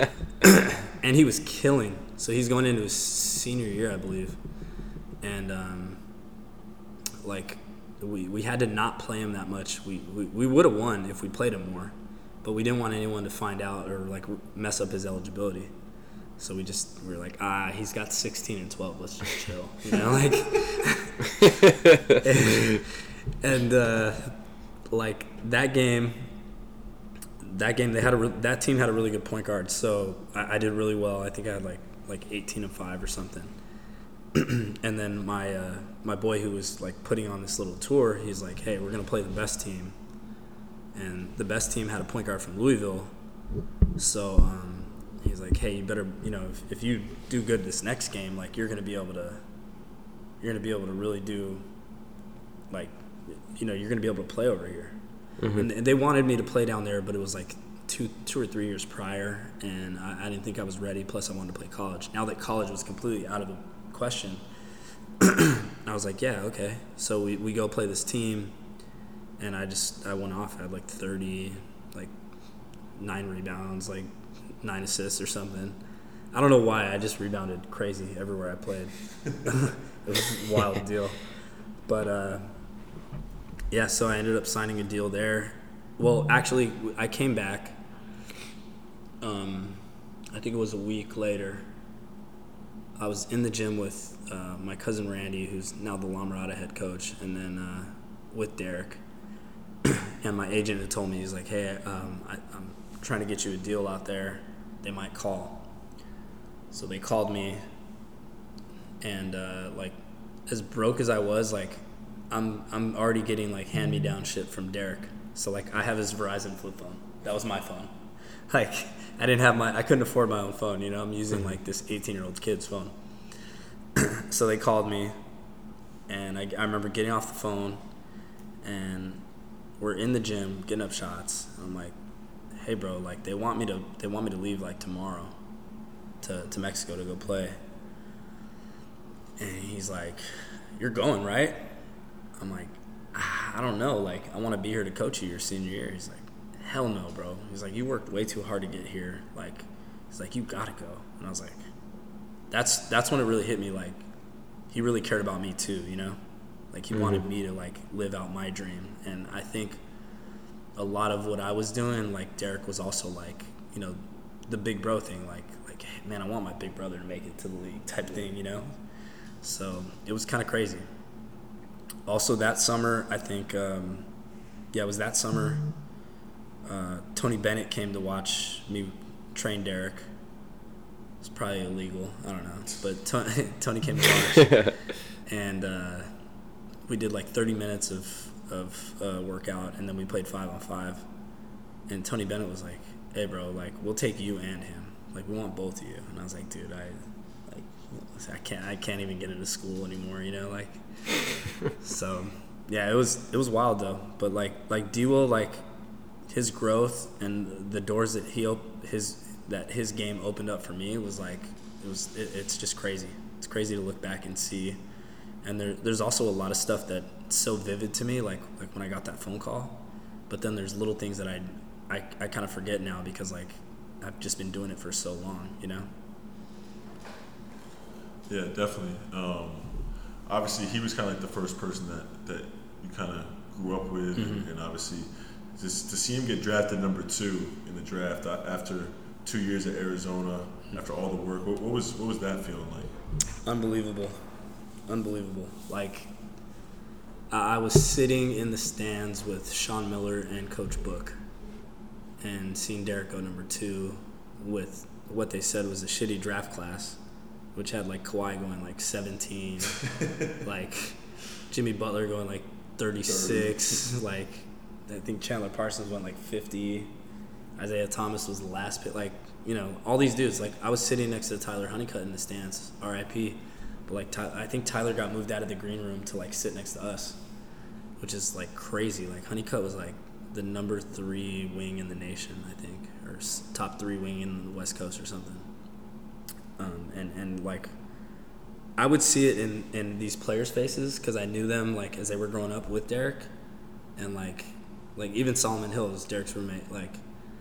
And he was killing. So he's going into his senior year, I believe. And, um, like, we, we had to not play him that much. We, we, we would have won if we played him more. But we didn't want anyone to find out or, like, mess up his eligibility. So we just we were like, ah, he's got sixteen and twelve. Let's just chill. You know, like... and, and uh, like, that game... That game, they had a re- that team had a really good point guard, so I, I did really well. I think I had like like eighteen and five or something. And then my uh, my boy who was like putting on this little tour, he's like, "Hey, we're gonna play the best team," and the best team had a point guard from Louisville. So um, he's like, "Hey, you better, you know, if, if you do good this next game, like you're gonna be able to, you're gonna be able to really do, like, you know, you're gonna be able to play over here." Mm-hmm. And they wanted me to play down there, but it was like two two or three years prior, and I, I didn't think I was ready. Plus, I wanted to play college. Now that college was completely out of the question, I was like, yeah, okay. So we, we go play this team, and I just I went off. I had like thirty, like nine rebounds, like nine assists or something. I don't know why. I just rebounded crazy everywhere I played. It was a wild deal, but. uh Yeah, so I ended up signing a deal there. Well, actually, I came back. Um, I think it was a week later. I was in the gym with uh, my cousin Randy, who's now the La Mirada head coach, and then uh, with Derek. And my agent had told me, he's like, hey, um, I, I'm trying to get you a deal out there. They might call. So they called me, and uh, like, as broke as I was, like, I'm I'm already getting like hand me down shit from Derek. So like I have his Verizon flip phone. That was my phone. Like I didn't have my I couldn't afford my own phone, you know. I'm using like this eighteen year old kid's phone. So they called me, and I, I remember getting off the phone, and we're in the gym getting up shots. I'm like, hey bro, like they want me to they want me to leave like tomorrow to to Mexico to go play. And he's like, you're going, right? I'm like, ah, I don't know. Like, I want to be here to coach you your senior year. He's like, hell no, bro. He's like, you worked way too hard to get here. Like, he's like, you gotta go. And I was like, that's that's when it really hit me. Like, he really cared about me too, you know? Like, he mm-hmm. wanted me to, like, live out my dream. And I think a lot of what I was doing, like, Derek was also, like, you know, the big bro thing. Like, like hey, man, I want my big brother to make it to the league type thing, you know? So it was kind of crazy. Also that summer, I think, um, yeah, it was that summer, uh, Tony Bennett came to watch me train Derek. It's probably illegal, I don't know, but Tony, Tony came to watch, and uh, we did like thirty minutes of, of uh, workout, and then we played five on five, and Tony Bennett was like, hey bro, like, we'll take you and him, Like, we want both of you. And I was like, dude, I like I can't I can't even get into school anymore, you know, like. So, yeah, it was it was wild though. But like like D-Will, like his growth and the doors that he op- his that his game opened up for me was like it was it, it's just crazy. It's crazy to look back and see. And there there's also a lot of stuff that's so vivid to me, like like when I got that phone call. But then there's little things that I I, I kind of forget now because like I've just been doing it for so long, you know. Yeah, definitely. Um, obviously, he was kind of like the first person that, that you kind of grew up with, mm-hmm. and, and obviously, just to see him get drafted number two in the draft after two years at Arizona, mm-hmm. after all the work, what, what was what was that feeling like? Unbelievable, unbelievable. Like, I was sitting in the stands with Sean Miller and Coach Book, and seeing Derek go number two with what they said was a shitty draft class, which had like Kawhi going like seventeen, like Jimmy Butler going like thirty-six, thirty. Like I think Chandler Parsons went like fifty, Isaiah Thomas was the last pick, like, you know, all these dudes. Like, I was sitting next to Tyler Honeycutt in the stands, R I P, but like Ty- I think Tyler got moved out of the green room to like sit next to us, which is like crazy. Like Honeycutt was like the number three wing in the nation, I think, or top three wing in the West Coast or something. Um, and, and like, I would see it in, in these players' faces because I knew them like as they were growing up with Derek, and like like even Solomon Hill was Derek's roommate. Like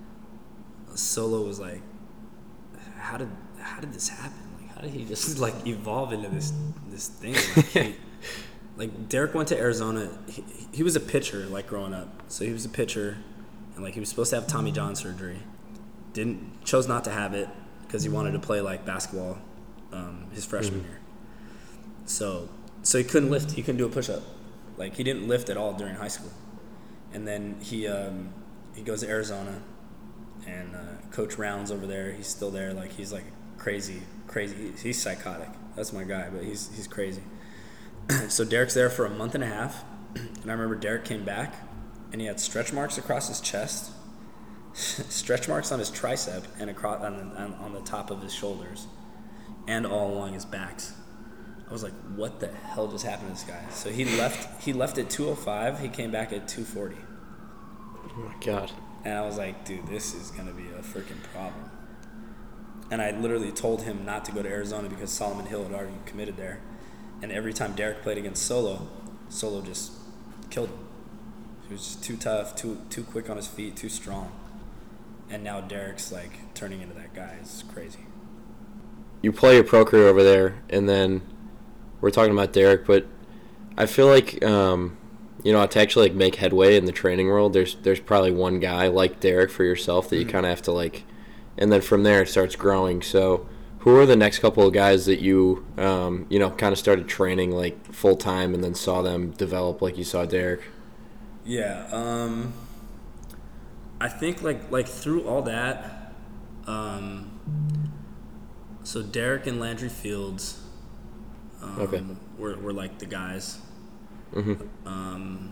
Solo was like, how did how did this happen? Like how did he just like evolve into this this thing? Like, he, like Derek went to Arizona. He, he was a pitcher like growing up, so he was a pitcher, and like he was supposed to have Tommy John surgery. Didn't chose not to have it because he wanted to play like basketball um, his freshman mm-hmm. year. So so he couldn't lift. He couldn't do a push-up. Like he didn't lift at all during high school. And then he um, he goes to Arizona, and uh, Coach Rounds over there. He's still there. Like he's like crazy, crazy. He's psychotic. That's my guy, but he's he's crazy. So Derek's there for a month and a half, and I remember Derek came back, and he had stretch marks across his chest, stretch marks on his tricep, and across on the, on, on the top of his shoulders, and all along his backs. I was like, what the hell just happened to this guy? So he left he left at two oh five. He came back at two forty. Oh, my God. And I was like, dude, this is going to be a freaking problem. And I literally told him not to go to Arizona because Solomon Hill had already committed there. And every time Derek played against Solo, Solo just killed him. He was just too tough, too too quick on his feet, too strong. And now Derek's, like, turning into that guy. It's crazy. You play your pro career over there, and then we're talking about Derek, but I feel like, um, you know, to actually like make headway in the training world, there's there's probably one guy like Derek for yourself that you kind of have to like, and then from there it starts growing. So who are the next couple of guys that you, um, you know, kind of started training like full time and then saw them develop like you saw Derek? Yeah, um, I think like like through all that, um, so Derek and Landry Fields um, okay. were, were like the guys. Mm-hmm. Um,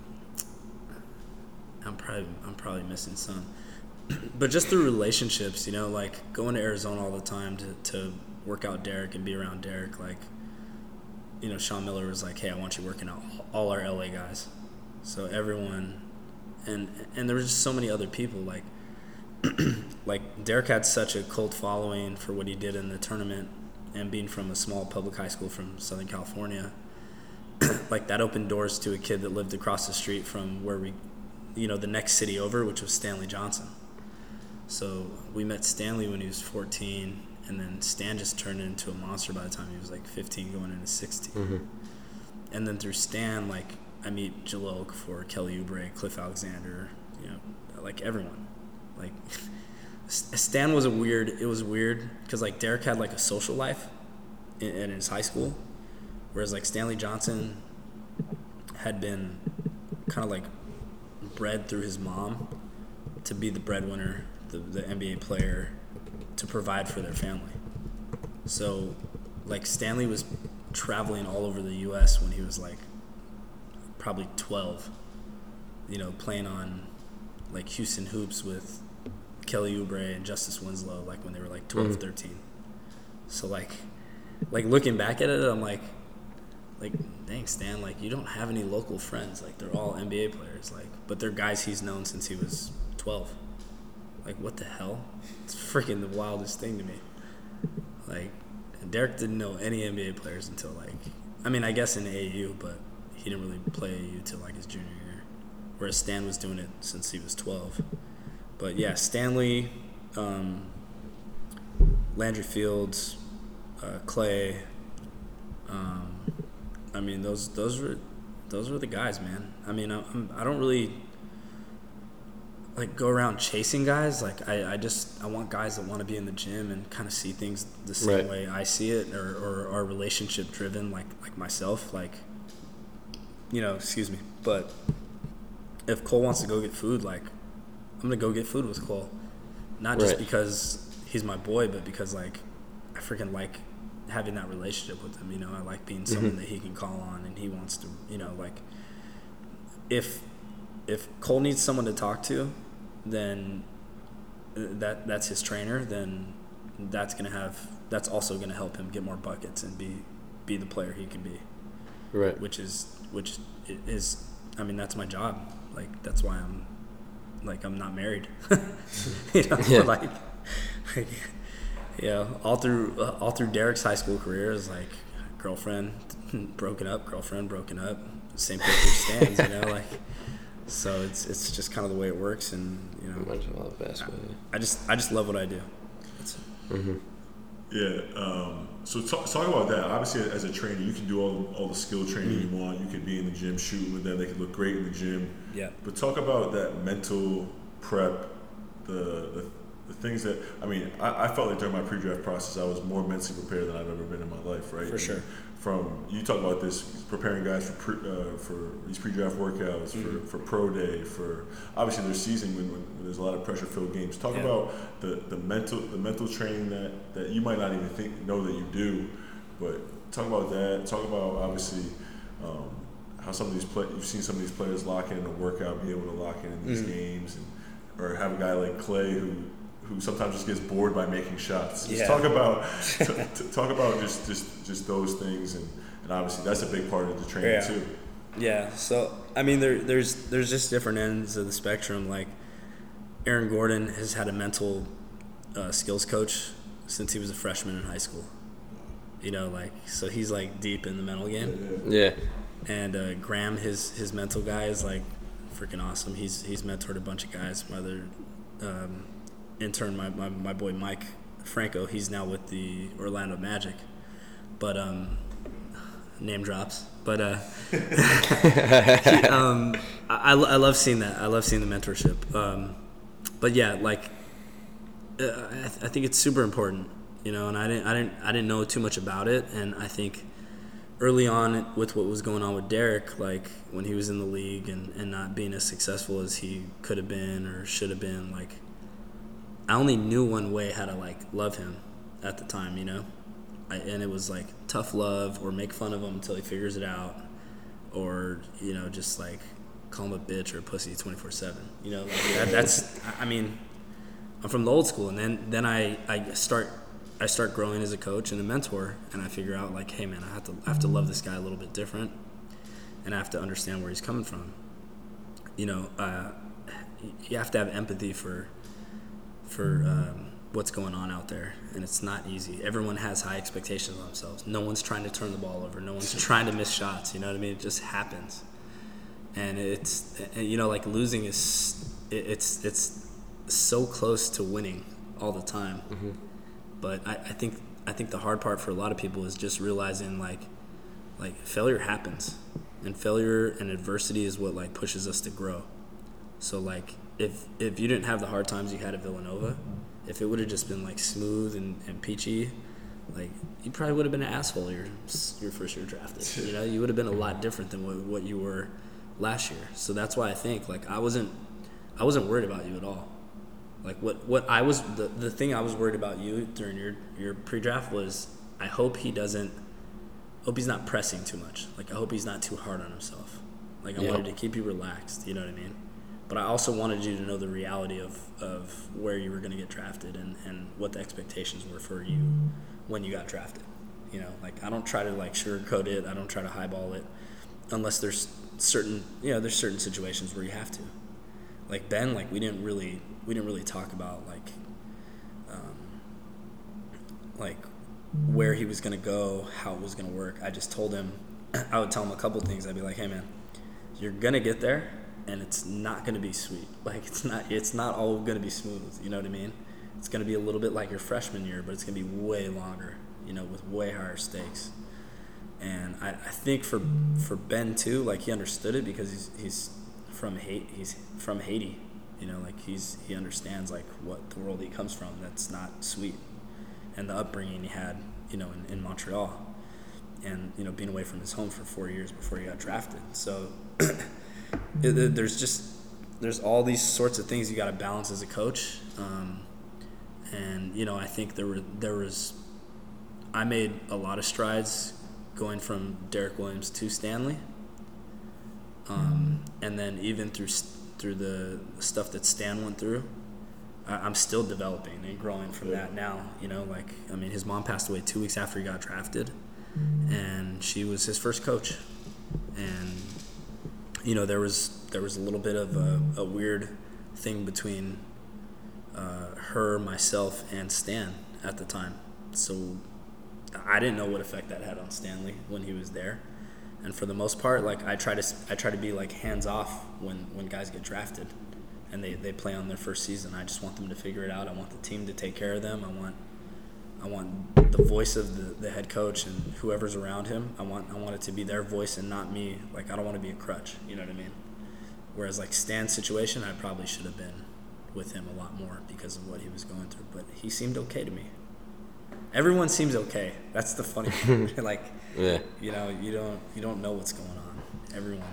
I'm probably I'm probably missing some, but just through relationships, you know, like going to Arizona all the time to, to work out Derek and be around Derek. Like, you know, Sean Miller was like, "Hey, I want you working out all our L A guys." So everyone, and and there were just so many other people. Like, like Derek had such a cult following for what he did in the tournament, and being from a small public high school from Southern California. Like that opened doors to a kid that lived across the street from where we, you know, the next city over, which was Stanley Johnson. So we met Stanley when he was fourteen, and then Stan just turned into a monster by the time he was like fifteen, going into sixteen. Mm-hmm. And then through Stan, like I meet Jalil Okafor, Kelly Oubre, Cliff Alexander, you know, like everyone. Like Stan was a weird. It was weird because like Derek had like a social life in, in his high school. Whereas, like, Stanley Johnson had been kind of, like, bred through his mom to be the breadwinner, the, the N B A player, to provide for their family. So, like, Stanley was traveling all over the U S when he was, like, probably twelve, you know, playing on, like, Houston Hoops with Kelly Oubre and Justice Winslow, like when they were like twelve, mm-hmm. thirteen. So like, like looking back at it, I'm like, like, dang, Stan, like you don't have any local friends. Like they're all N B A players. Like, but they're guys he's known since he was twelve. Like, what the hell? It's freaking the wildest thing to me. Like, Derek didn't know any N B A players until like, I mean, I guess in A A U, but he didn't really play A A U till like his junior year. Whereas Stan was doing it since he was twelve. But yeah, Stanley, um, Landry Fields, uh, Clay. Um, I mean, those those were those were the guys, man. I mean, I'm, I don't really like go around chasing guys. Like I, I just I want guys that want to be in the gym and kind of see things the same right. way I see it, or, or are relationship driven, like like myself. Like, you know, excuse me, but if Cole wants to go get food, like I'm gonna go get food with Cole, not just right. because he's my boy, but because like I freaking like having that relationship with him. You know, I like being someone mm-hmm. that he can call on and he wants to, you know, like if if Cole needs someone to talk to, then that that's his trainer, then that's gonna have that's also gonna help him get more buckets and be be the player he can be. Right. Which is which is I mean, that's my job. Like that's why I'm like I'm not married. you know, yeah. like, like yeah, all through uh, all through Derek's high school career is like girlfriend broken up, girlfriend broken up, same thing for Stan's, you know, like so it's it's just kind of the way it works, and you know, Much of all the best, I, I just I just love what I do. That's mm-hmm. Yeah. Um, so talk, talk about that. Obviously, as a trainer, you can do all all the skill training mm-hmm. you want. You could be in the gym shooting with them. They could look great in the gym. Yeah. But talk about that mental prep, the the, the things that I mean. I, I felt like during my pre-draft process, I was more mentally prepared than I've ever been in my life. Right. For and sure. From you talk about this, preparing guys for pre, uh, for these pre-draft workouts, mm-hmm. for, for pro day, for obviously their season when, when, when there's a lot of pressure-filled games. Talk yeah. about the, the mental the mental training that, that you might not even think know that you do, but talk about that. Talk about obviously um, how some of these play you've seen some of these players lock in in a workout, be able to lock in in these mm-hmm. games, and, or have a guy like Clay who. who sometimes just gets bored by making shots. Just yeah. talk about t- t- talk about just, just, just those things, and, and obviously that's a big part of the training yeah. too. Yeah. So I mean, there there's there's just different ends of the spectrum. Like Aaron Gordon has had a mental uh, skills coach since he was a freshman in high school. You know, like so he's like deep in the mental game. Yeah. And uh, Graham, his his mental guy, is like freaking awesome. He's he's mentored a bunch of guys. My other um, intern, my, my my boy Mike Franco, he's now with the Orlando Magic. But um, name drops. But uh, he, um, I, I love seeing that. I love seeing the mentorship. Um, but yeah, like uh, I, th- I think it's super important, you know. And I didn't I didn't I didn't know too much about it, and I think early on with what was going on with Derek, like when he was in the league and, and not being as successful as he could have been or should have been, like I only knew one way how to like love him at the time, you know, I, and it was like tough love or make fun of him until he figures it out, or you know just like call him a bitch or a pussy twenty-four seven, you know. Like that, that's I mean I'm from the old school, and then then I, I start I start growing as a coach and a mentor, and I figure out like, hey man, I have to I have to love this guy a little bit different, and I have to understand where he's coming from. You know, uh, you have to have empathy for for um, what's going on out there, and it's not easy. Everyone has high expectations of themselves. No one's trying to turn the ball over. No one's trying to miss shots. You know what I mean? It just happens, and it's you know like losing is it's it's so close to winning all the time. Mm-hmm. But I, I think I think the hard part for a lot of people is just realizing like like failure happens, and failure and adversity is what like pushes us to grow. So like if if you didn't have the hard times you had at Villanova, if it would have just been like smooth and, and peachy, like you probably would have been an asshole your your first year drafted. You know, you would have been a lot different than what, what you were last year. So that's why I think like I wasn't I wasn't worried about you at all. Like what, what I was the, the thing I was worried about you during your, your pre-draft was I hope he doesn't hope he's not pressing too much. Like I hope he's not too hard on himself. Like I yeah. wanted to keep you relaxed, you know what I mean? but I also wanted you to know the reality of, of where you were going to get drafted and, and what the expectations were for you when you got drafted. You know, like I don't try to like sugarcoat it. I don't try to highball it unless there's certain, you know, there's certain situations where you have to. Like Ben, like we didn't really, we didn't really talk about like, um, like where he was going to go, how it was going to work. I just told him, I would tell him a couple things. I'd be like, hey man, you're going to get there and it's not going to be sweet. Like it's not, it's not all going to be smooth. You know what I mean? It's going to be a little bit like your freshman year, but it's going to be way longer, you know, with way higher stakes. And I, I think for for Ben too, like he understood it because he's he's from Haiti. He's from Haiti, you know, like he's he understands like what the world he comes from. That's not sweet, and the upbringing he had, you know, in, in Montreal, and you know, being away from his home for four years before he got drafted. So it, it, there's just there's all these sorts of things you got to balance as a coach, um, and you know, I think there were there was I made a lot of strides going from Derek Williams to Stanley, um, and then even through through the stuff that Stan went through, I, I'm still developing and growing from that now. You know, like I mean, his mom passed away two weeks after he got drafted, and she was his first coach, and you know there was there was a little bit of a, a weird thing between uh, her, myself, and Stan at the time. So I didn't know what effect that had on Stanley when he was there, and for the most part, like I try to I try to be like hands off when, when guys get drafted, and they, they play on their first season. I just want them to figure it out. I want the team to take care of them. I want I want the voice of the, the head coach and whoever's around him. I want I want it to be their voice and not me. Like I don't want to be a crutch. You know what I mean? Whereas like Stan's situation, I probably should have been with him a lot more because of what he was going through. But he seemed okay to me. Everyone seems okay. That's the funny part. Like, yeah. you know, you don't you don't know what's going on. Everyone.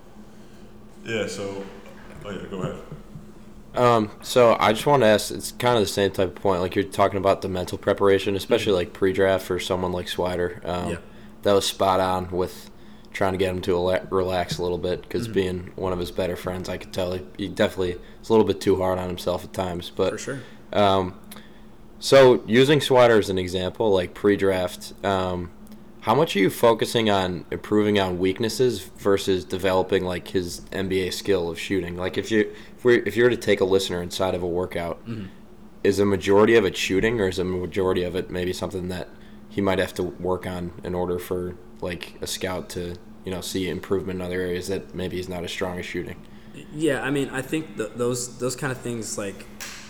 Yeah. So, oh yeah, go ahead. Um. So I just want to ask. It's kind of the same type of point. Like you're talking about the mental preparation, especially like pre-draft for someone like Swider. Um, yeah. That was spot on with trying to get him to ele- relax a little bit because mm-hmm. being one of his better friends, I could tell he, he definitely is a little bit too hard on himself at times. But for sure. Um. So using Swider as an example, like pre-draft, um, how much are you focusing on improving on weaknesses versus developing like his N B A skill of shooting? Like if you if we if you were to take a listener inside of a workout, mm-hmm. is a majority of it shooting, or is a majority of it maybe something that he might have to work on in order for like a scout to you know see improvement in other areas that maybe he's not as strong as shooting? Yeah, I mean, I think th- those those kind of things like.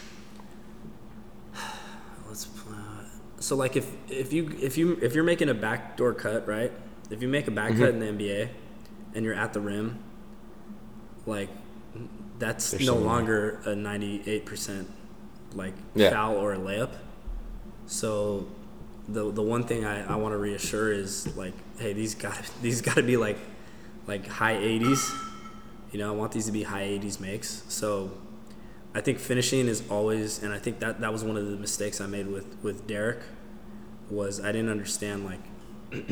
So like if, if you if you if you're making a backdoor cut, right? If you make a back mm-hmm. cut in the N B A and you're at the rim, like that's There's no longer a ninety-eight percent like yeah. foul or a layup. So the the one thing I, I want to reassure is like, hey, these got these got to be like like high eighties. You know, I want these to be high eighties makes. So I think finishing is always, and I think that, that was one of the mistakes I made with, with Derek, was I didn't understand, like,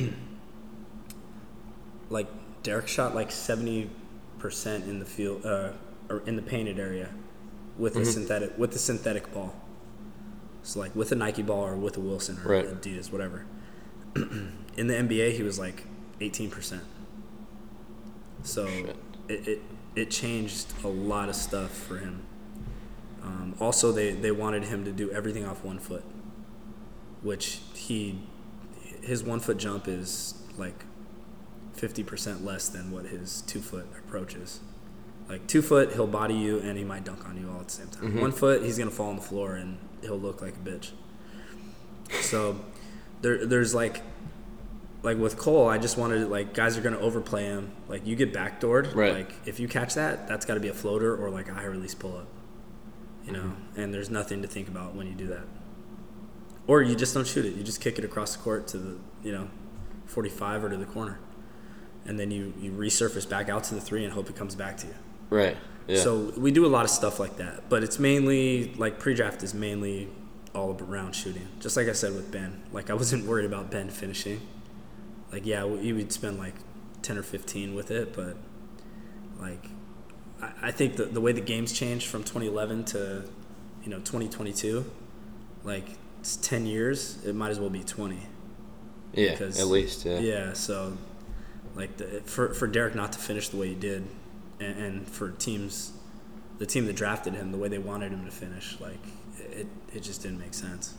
like Derek shot like seventy percent in the field, uh, or in the painted area with mm-hmm. a synthetic, with the synthetic ball. So like with a Nike ball or with a Wilson or right. Adidas, whatever. In the N B A, he was like eighteen percent. So it, it, it changed a lot of stuff for him. Um, also, they, they wanted him to do everything off one foot, which he his one foot jump is like fifty percent less than what his two foot approach is. Like two foot, he'll body you and he might dunk on you all at the same time. Mm-hmm. One foot, he's gonna fall on the floor and he'll look like a bitch. So there there's like like with Cole, I just wanted like guys are gonna overplay him. Like you get backdoored, right. Like if you catch that, that's got to be a floater or like a high release pull up. You know, and there's nothing to think about when you do that. Or you just don't shoot it. You just kick it across the court to the, you know, forty-five or to the corner. And then you, you resurface back out to the three and hope it comes back to you. Right. Yeah. So we do a lot of stuff like that. But it's mainly, like pre-draft is mainly all around shooting. Just like I said with Ben. Like I wasn't worried about Ben finishing. Like, yeah, you would spend like ten or fifteen with it, but like I, I think the the way the game's changed from twenty eleven to, you know, twenty twenty-two, like it's ten years. It might as well be twenty. Yeah, because, at least. Yeah. Yeah. So, like the, for for Derek not to finish the way he did, and, and for teams, the team that drafted him, the way they wanted him to finish, like it it just didn't make sense.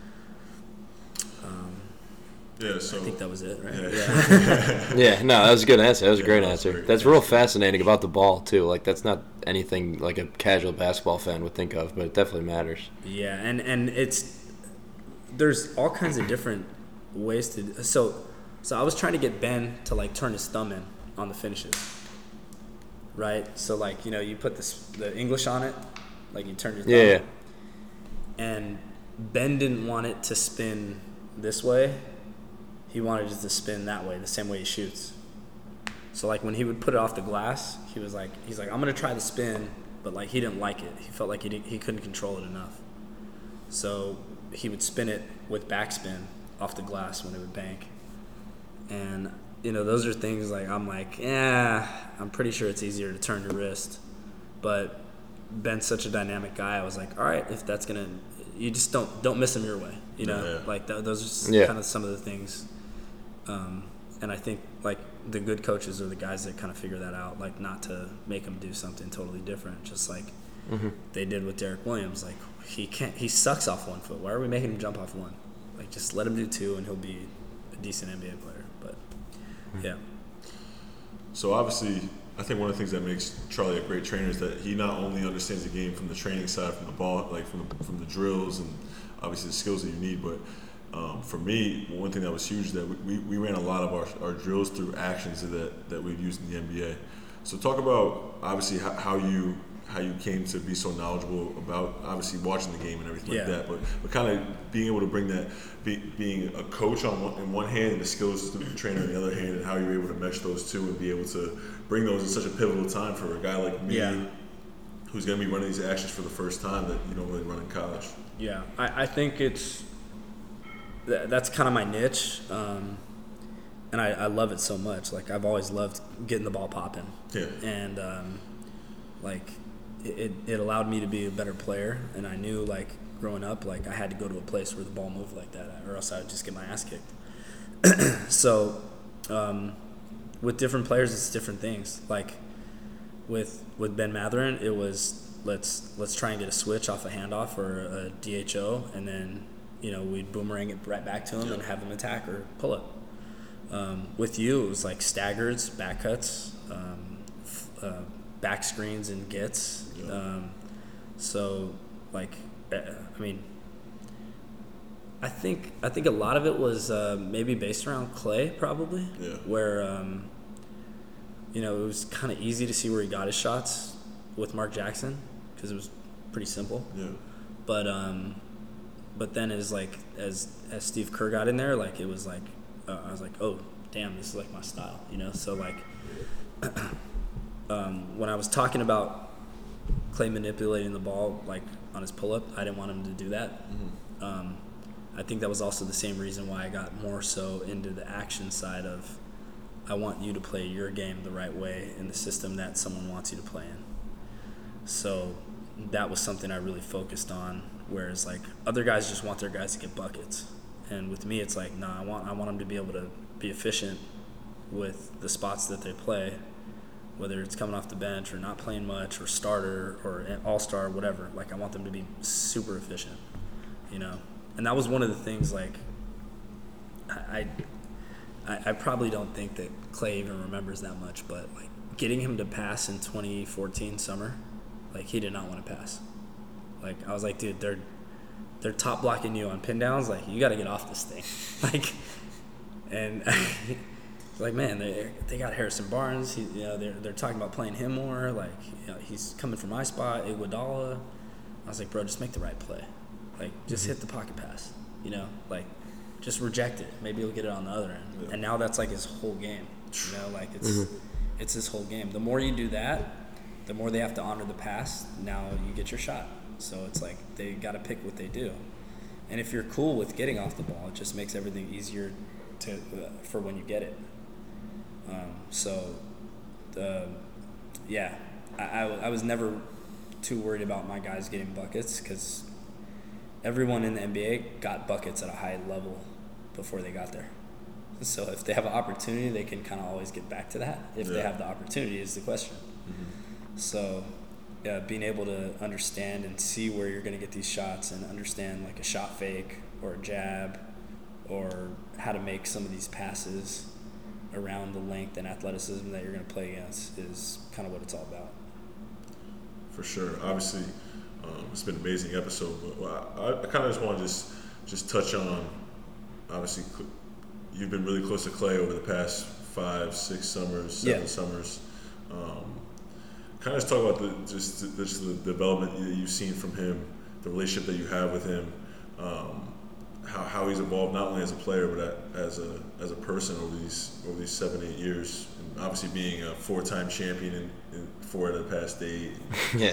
Um, Yeah, so I think that was it, right? Yeah. Yeah. Yeah, no, that was a good answer. That was a Yeah, great that was answer. great. That's real fascinating about the ball, too. Like, that's not anything like a casual basketball fan would think of, but it definitely matters. Yeah, and, and it's there's all kinds of different ways to so so I was trying to get Ben to like turn his thumb in on the finishes. Right? So like, you know, you put this the English on it, like you turn your thumb. Yeah, yeah. And Ben didn't want it to spin this way. He wanted it to spin that way, the same way he shoots. So like when he would put it off the glass, he was like, he's like, I'm gonna try the spin, but like he didn't like it. He felt like he didn't, he couldn't control it enough. So he would spin it with backspin off the glass when it would bank. And you know, those are things like I'm like, yeah, I'm pretty sure it's easier to turn your wrist, but Ben's such a dynamic guy. I was like, all right, if that's gonna, you just don't don't miss him your way. You know, Yeah. like th- those are just Yeah. kind of some of the things. Um, and I think like the good coaches are the guys that kind of figure that out, like not to make him do something totally different, just like Mm-hmm. they did with Derek Williams. Like he can't, he sucks off one foot. Why are we making him jump off one? Like just let him do two, and he'll be a decent N B A player. But yeah, So obviously, I think one of the things that makes Charlie a great trainer is that he not only understands the game from the training side, from the ball, like from the, from the drills and obviously the skills that you need, but um, for me, one thing that was huge is that we, we ran a lot of our, our drills through actions that, that we've used in the N B A. So talk about obviously how, how you how you came to be so knowledgeable about obviously watching the game and everything Yeah. like that, but, but kind of being able to bring that, be, being a coach on one, in one hand and the skills to be a trainer on the other hand, and how you're able to mesh those two and be able to bring those in such a pivotal time for a guy like me Yeah. who's going to be running these actions for the first time that you don't really run in college. yeah. I, I think it's th- that's kind of my niche, um, and I, I love it so much. Like I've always loved getting the ball popping. Yeah. And um, like it, it allowed me to be a better player, and I knew like growing up, like I had to go to a place where the ball moved like that, or else I would just get my ass kicked. So um, with different players, it's different things. Like with with Ben Mathurin, it was let's let's try and get a switch off a handoff or a D H O, and then you know we'd boomerang it right back to him and have him attack or pull up. Um, with you, it was like staggers, back cuts, um, f- uh, back screens, and gets. Yeah. Um, so, like, uh, I mean, I think I think a lot of it was uh, maybe based around Clay, probably. Yeah. Where, um, you know, it was kind of easy to see where he got his shots with Mark Jackson because it was pretty simple. Yeah. But um, but then as like as as Steve Kerr got in there, like it was like uh, I was like, oh damn, this is like my style, you know. So like um, when I was talking about Clay manipulating the ball like on his pull up, I didn't want him to do that. Mm-hmm. Um, I think that was also the same reason why I got more so into the action side of I want you to play your game the right way in the system that someone wants you to play in. So that was something I really focused on, whereas like other guys just want their guys to get buckets. And with me, it's like, nah, I want I want them to be able to be efficient with the spots that they play, whether it's coming off the bench or not playing much or starter or an all-star, whatever. Like I want them to be super efficient, you know. And that was one of the things like I I, I probably don't think that Clay even remembers that much, but like getting him to pass in twenty fourteen summer, like he did not want to pass. Like I was like, dude, they're they're top blocking you on pin downs. Like you got to get off this thing. Like, and like man, they they got Harrison Barnes. He, you know, they're they're talking about playing him more. Like you know, he's coming from my spot, Iguodala. I was like, bro, just make the right play. Like just mm-hmm. hit the pocket pass. You know, like just reject it. Maybe he'll get it on the other end. Yeah. And now that's like his whole game. You know, like it's mm-hmm. it's his whole game. The more you do that, the more they have to honor the pass. Now you get your shot. So it's like they got to pick what they do. And if you're cool with getting off the ball, it just makes everything easier to uh, for when you get it. Um, so, uh, yeah, I, I, I was never too worried about my guys getting buckets because everyone in the N B A got buckets at a high level before they got there. So if they have an opportunity, they can kind of always get back to that. If yeah. they have the opportunity is the question. Mm-hmm. So yeah, being able to understand and see where you're going to get these shots and understand like a shot fake or a jab or how to make some of these passes around the length and athleticism that you're going to play against is kind of what it's all about. For sure. Obviously, um, it's been an amazing episode, but I, I kind of just want to just, just touch on, obviously, you've been really close to Klay over the past five, six summers, seven yeah. summers. Um, kind of just talk about the, just, the, just the development that you've seen from him, the relationship that you have with him, um, how how he's evolved not only as a player but as a as a person over these over these seven eight years, and obviously being a four-time champion in, in four out of the past eight. Yeah.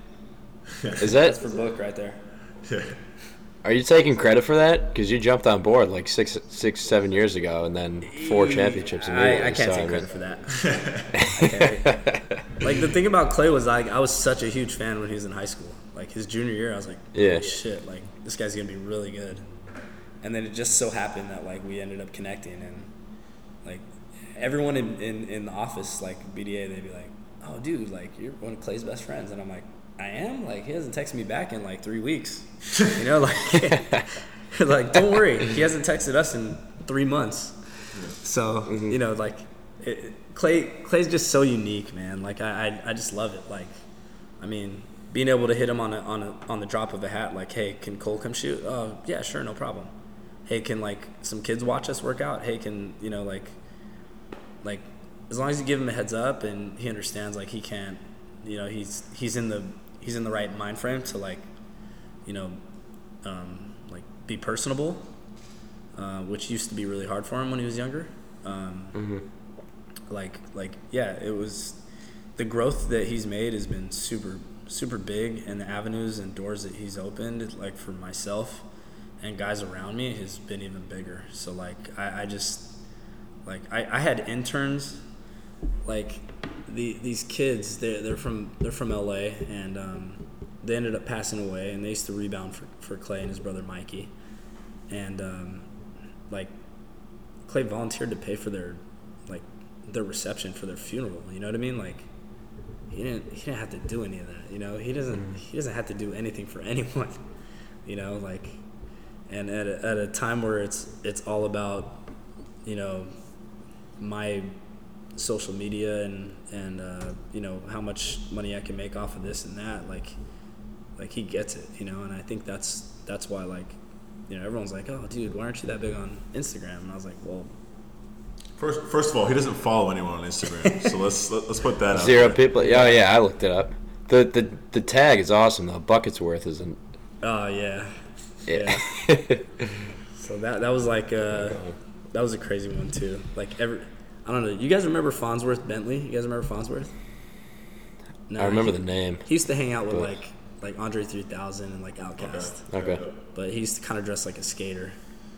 Is that That's for book right there? Yeah. Are you taking credit for that? Because you jumped on board like six, six, seven years ago, and then four championships immediately. I, I can't so, take I mean, credit for that. I can't. Like the thing about Klay was like I was such a huge fan when he was in high school. Like his junior year, I was like, yeah. holy shit, like this guy's gonna be really good. And then it just so happened that like we ended up connecting, and like everyone in, in, in the office, like B D A, they'd be like, "Oh, dude, like you're one of Klay's best friends," and I'm like, "I am." Like he hasn't texted me back in like three weeks, you know, like like don't worry, he hasn't texted us in three months. So mm-hmm. you know, like it, Klay Klay's just so unique, man. Like I, I I just love it. Like I mean, being able to hit him on a on a on the drop of a hat, like, hey, can Cole come shoot? Oh yeah, sure, no problem. Hey, can like some kids watch us work out? Hey, can you know like, like as long as you give him a heads up and he understands like he can't, you know he's he's in the he's in the right mind frame to like, you know, um, like be personable, uh, which used to be really hard for him when he was younger. Um, mm-hmm. Like like yeah, it was the growth that he's made has been super super big, and the avenues and doors that he's opened like for myself and guys around me has been even bigger. So like I, I just like I, I had interns like the these kids they're they're from they're from L A, and um, they ended up passing away, and they used to rebound for, for Klay and his brother Mikey, and um, like Klay volunteered to pay for their like their reception for their funeral. You know what I mean? Like he didn't he didn't have to do any of that. You know he doesn't he doesn't have to do anything for anyone. You know like. And at a, at a time where it's it's all about, you know, my social media and and uh, you know how much money I can make off of this and that, like, like he gets it, you know. And I think that's that's why like, you know, everyone's like, oh, dude, why aren't you that big on Instagram? And I was like, well, first first of all, he doesn't follow anyone on Instagram, so let's let's put that out Zero there. people. Oh yeah, I looked it up. The the the tag is awesome though. Bucketsworth isn't. Oh yeah. Yeah. So that that was like uh, that was a crazy one too. Like every, I don't know. You guys remember Farnsworth Bentley? You guys remember Farnsworth? No, I remember he, the name. He used to hang out with but... like like Andre three thousand and like Outkast. Okay. okay. But he used to kind of dress like a skater.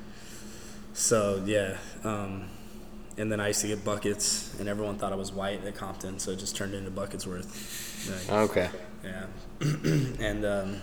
So yeah, um, and then I used to get buckets, and everyone thought I was white at Compton, so it just turned into Bucketsworth. Like, okay. Yeah, and. Um,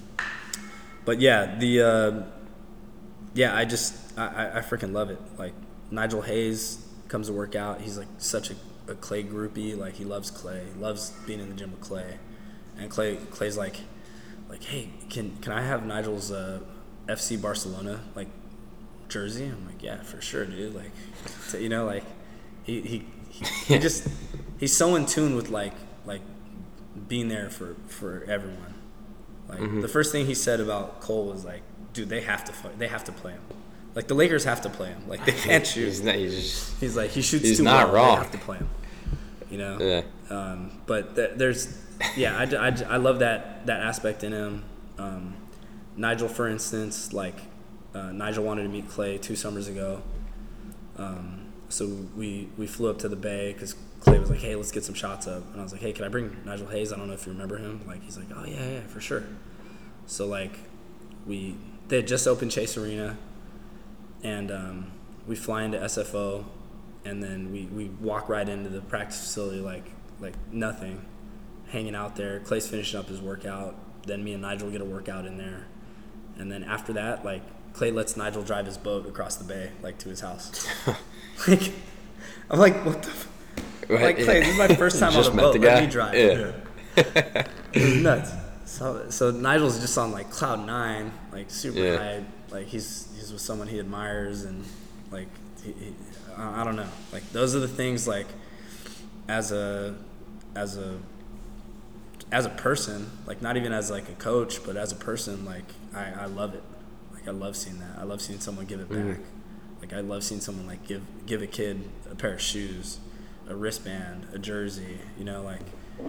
But yeah, the uh, yeah, I just I, I freaking love it. Like Nigel Hayes comes to work out. He's like such a, a Klay groupie. Like he loves Klay. He loves being in the gym with Klay. And Klay Klay's like like hey, can can I have Nigel's uh, F C Barcelona like jersey? I'm like yeah, for sure, dude. Like so, you know like he he he, he just he's so in tune with like like being there for, for everyone. Like mm-hmm. the first thing he said about Cole was like, "Dude, they have to fight. They have to play him. Like the Lakers have to play him. Like they can't shoot." he's, not, he's, just, he's like he shoots he's too not well. wrong. They have to play him. You know. Yeah. Um, but th- there's, yeah, I, I, I love that that aspect in him. Um, Nigel, for instance, like uh, Nigel wanted to meet Klay two summers ago. Um, so we we flew up to the Bay because Klay was like, hey, let's get some shots up. And I was like, hey, can I bring Nigel Hayes? I don't know if you remember him. Like, he's like, oh, yeah, yeah, for sure. So, like, we they had just opened Chase Arena, and um, we fly into S F O, and then we, we walk right into the practice facility like like nothing. hanging out there. Clay's finishing up his workout. Then me and Nigel get a workout in there. And then after that, like, Clay lets Nigel drive his boat across the bay, like, to his house. Like, I'm like, what the f-? Like, Clay, this is my first time on a boat. Let me drive. Yeah. It was nuts. So, so Nigel's just on, like, cloud nine, like, super Yeah. high. Like, he's he's with someone he admires, and, like, he, he, I, I don't know. Like, those are the things, like, as a as a as a person, like, not even as, like, a coach, but as a person, like, I, I love it. Like, I love seeing that. I love seeing someone give it back. Mm. Like, I love seeing someone, like, give give a kid a pair of shoes, a wristband, a jersey, you know, like,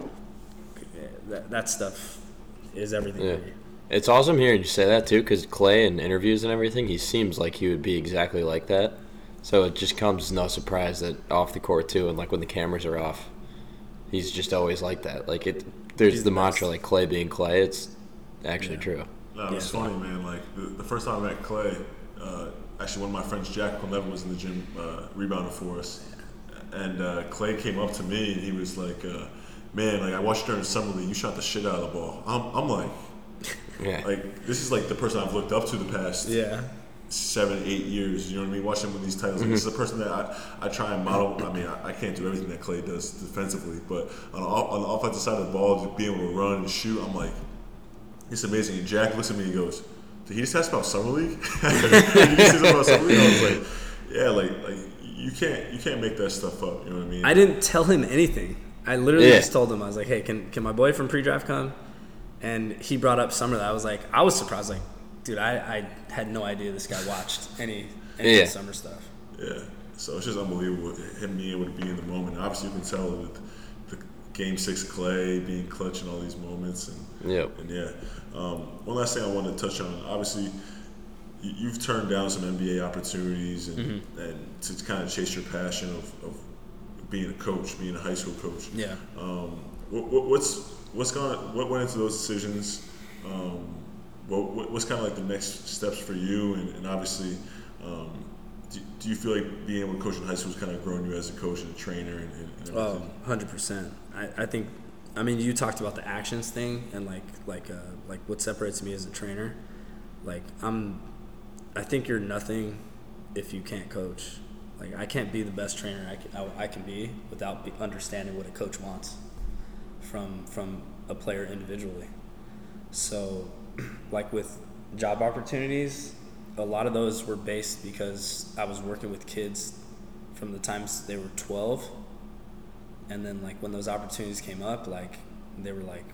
that, that stuff is everything Yeah. to me. It's awesome hearing you say that, too, because Clay in interviews and everything, he seems like he would be exactly like that. So it just comes as no surprise that off the court, too, and, like, when the cameras are off, he's just always like that. Like, it. there's He's the the mantra, best. like, Clay being Clay. It's actually Yeah. true. No, it's Yeah. funny, man. Like, the, the first time I met Clay, uh, actually, one of my friends, Jack Clevin, was in the gym uh, rebounding for us. And uh, Clay came up to me, and he was like, uh, man, like, I watched you during the summer league. You shot the shit out of the ball. I'm, I'm like, Yeah. like, this is like the person I've looked up to the past Yeah. seven, eight years. You know what I mean? Watching him with these titles. Like, this is the person that I, I try and model. I mean, I, I can't do everything that Clay does defensively, but on the, on the offensive side of the ball, just being able to run and shoot, I'm like, it's amazing. And Jack looks at me and goes, did he just ask about summer league? Did he just ask about summer league? I was like, yeah, like, like you can't you can't make that stuff up. You know what I mean? I didn't tell him anything. I literally Yeah. just told him, I was like, hey, can can my boy from pre-draft come? And he brought up summer. I was like, I was surprised. Like, dude, I, I had no idea this guy watched any, any Yeah. of the summer stuff. Yeah. So it's just unbelievable him being able to be in the moment. Obviously, you can tell with the game six Clay being clutch in all these moments. And, Yep. and yeah. Um, one last thing I wanted to touch on. Obviously, you- you've turned down some N B A opportunities and, Mm-hmm. and to kind of chase your passion of, of being a coach, being a high school coach. Yeah. Um, what, what, what's what's gone? What went into those decisions? Um, what, what, what's kind of like the next steps for you? And, and obviously, um, do, do you feel like being able to coach in high school has kind of grown you as a coach and a trainer and, and everything? Oh, one hundred percent. I, I think, I mean, you talked about the actions thing and like like uh, like what separates me as a trainer. Like I'm, I think you're nothing if you can't coach. Like I can't be the best trainer I can, I, I can be without be understanding what a coach wants from from a player individually. So, like with job opportunities, a lot of those were based because I was working with kids from the times they were twelve. And then, like, when those opportunities came up, like, they were, like,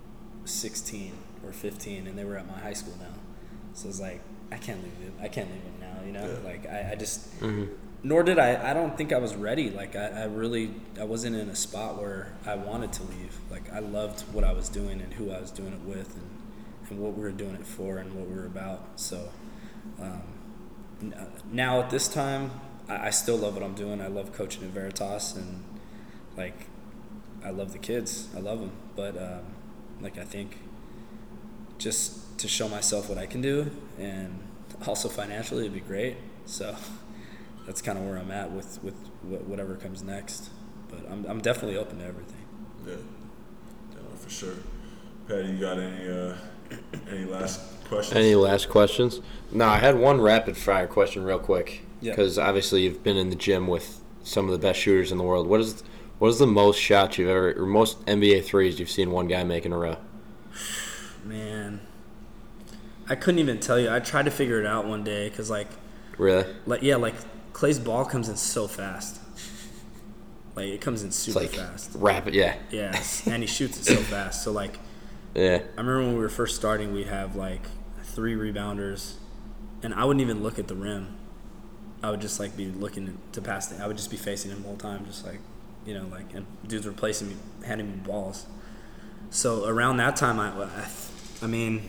sixteen or fifteen, and they were at my high school now. So it's like, I can't leave it. I can't leave them now, you know? Yeah. Like, I, I just Mm-hmm. – nor did I – I don't think I was ready. Like, I, I really – I wasn't in a spot where I wanted to leave. Like, I loved what I was doing and who I was doing it with and, and what we were doing it for and what we were about. So um, n- now at this time, I, I still love what I'm doing. I love coaching at Veritas and – like, I love the kids. I love them. But, um, like, I think just to show myself what I can do and also financially it'd be great. So that's kind of where I'm at with, with whatever comes next. But I'm I'm definitely open to everything. Yeah, yeah, for sure. Patty, you got any uh, any last questions? Any last questions? No, I had one rapid fire question real quick. Yeah. Because obviously you've been in the gym with some of the best shooters in the world. What is what is the most shots you've ever, or most N B A threes you've seen one guy make in a row? Man, I couldn't even tell you. I tried to figure it out one day because, like, Really? like yeah, like Clay's ball comes in so fast. Like it comes in It's super like fast. rapid, yeah. Yeah, and he shoots it so fast. So like, Yeah. I remember when we were first starting, we'd have like three rebounders, and I wouldn't even look at the rim. I would just like be looking to pass the. I would just be facing him the whole time, just like, you know, like, and dudes were placing me, handing me balls. So around that time, I, I, I mean,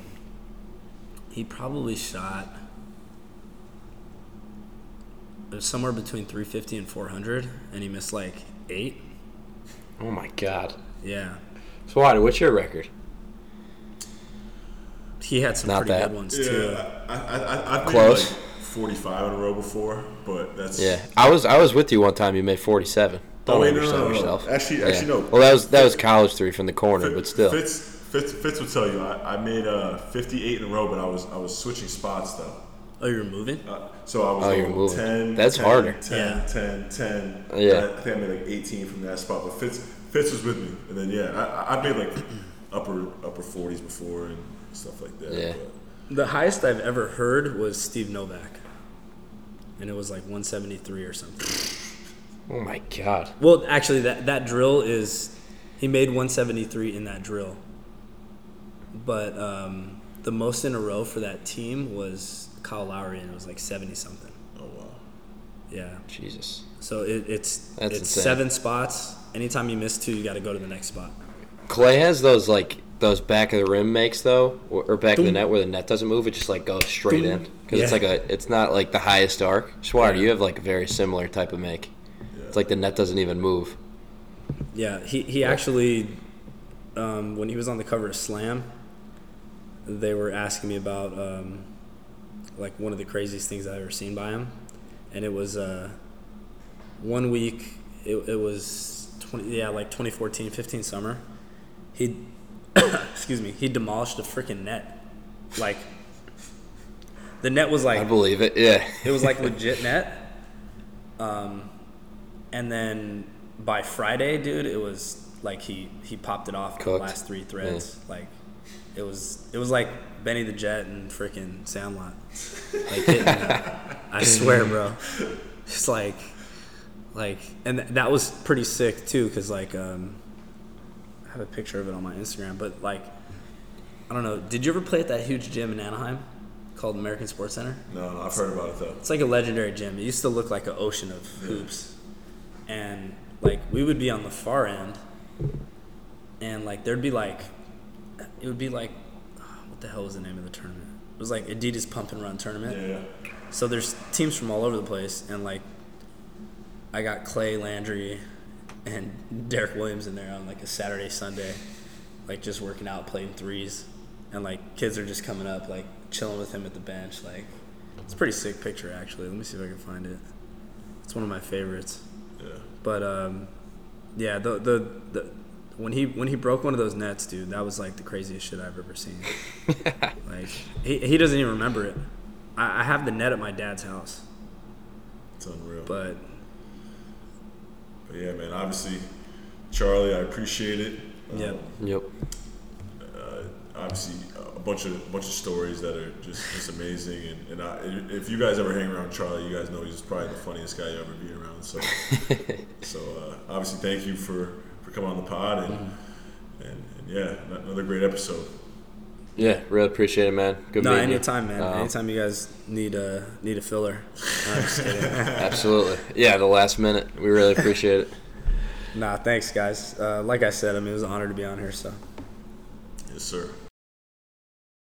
he probably shot. It was somewhere between three fifty and four hundred, and he missed like eight. Oh my God. Yeah, So why? What's your record? he had some Not pretty that. good ones too. Yeah, I, I, I, I've made Close. like forty-five in a row before, but that's Yeah. I was I was with you one time. You made forty-seven. Don't Oh, wait, no, undersell no, no, no. yourself. Actually- Yeah. actually, no. Well, that was that was college three from the corner, Fitz, but still. Fitz, Fitz, Fitz will tell you I, I made uh, fifty-eight in a row, but I was I was switching spots though. Oh, you're moving? Uh, so I was Oh, you're going moving. ten, That's ten, harder. ten, Yeah. ten, ten. Yeah. I, I think I made like eighteen from that spot, but Fitz Fitz was with me, and then yeah, I, I made like upper upper forties before and stuff like that. Yeah. But, The highest I've ever heard was Steve Novak, and it was like one seventy-three or something. Oh my God. Well, actually, that, that drill is he made one seventy-three in that drill, but um, the most in a row for that team was Kyle Lowry, and it was like seventy something. oh wow. Yeah. Jesus. So it, it's That's it's insane. seven spots. Anytime you miss two, you got to go to the next spot. Clay has those like those back of the rim makes though, or, or back of the Boom. net where the net doesn't move. It just like goes straight Boom. in because it's Yeah. like a. It's not like the highest arc. Schwader, Yeah. you have like a very similar type of make. It's like the net doesn't even move. Yeah, he he actually, um, when he was on the cover of Slam, they were asking me about um, like one of the craziest things I've ever seen by him, and it was uh, one week. It, it was twenty, yeah, like twenty fourteen, fifteen summer. He, excuse me, he demolished a freaking net, like. The net was like I believe it. Yeah. it was like legit net. Um, and then by Friday, dude, it was like he, he popped it off in the Cooked. last three threads. Like it was it was like Benny the Jet and freaking Sandlot. Like hitting that. I swear, bro. It's like like and th- that was pretty sick too, cause like um, I have a picture of it on my Instagram. But like I don't know. Did you ever play at that huge gym in Anaheim called American Sports Center? No, no, I've heard about it though. It's like a legendary gym. It used to look like an ocean of hoops. And, like, we would be on the far end, and, like, there'd be, like, it would be, like, what the hell was the name of the tournament? It was, like, Adidas Pump and Run tournament. Yeah. So there's teams from all over the place, and, like, I got Clay Landry and Derek Williams in there on, like, a Saturday, Sunday, like, just working out, playing threes. And, like, kids are just coming up, like, chilling with him at the bench. Like, it's a pretty sick picture, actually. Let me see if I can find it. It's one of my favorites. Yeah. But um, yeah, the, the the when he when he broke one of those nets, dude, that was like the craziest shit I've ever seen. Like he he doesn't even remember it. I, I have the net at my dad's house, It's unreal. but But yeah, man, obviously, Charlie, I appreciate it. Yep. Um, Yep. uh, obviously, a bunch of bunch of stories that are just, just amazing. And, and I, if you guys ever hang around Charlie, you guys know he's probably the funniest guy you ever be around. So, so uh, obviously, thank you for, for coming on the pod. And, Mm-hmm. and, and yeah, another great episode. Yeah, really appreciate it, man. Good no, meeting you. anytime, man. Um, anytime you guys need a need a filler. No, I'm just kidding. Absolutely. Yeah, the last minute. We really appreciate it. Nah, thanks, guys. Uh, like I said, I mean, it was an honor to be on here. So. Yes, sir.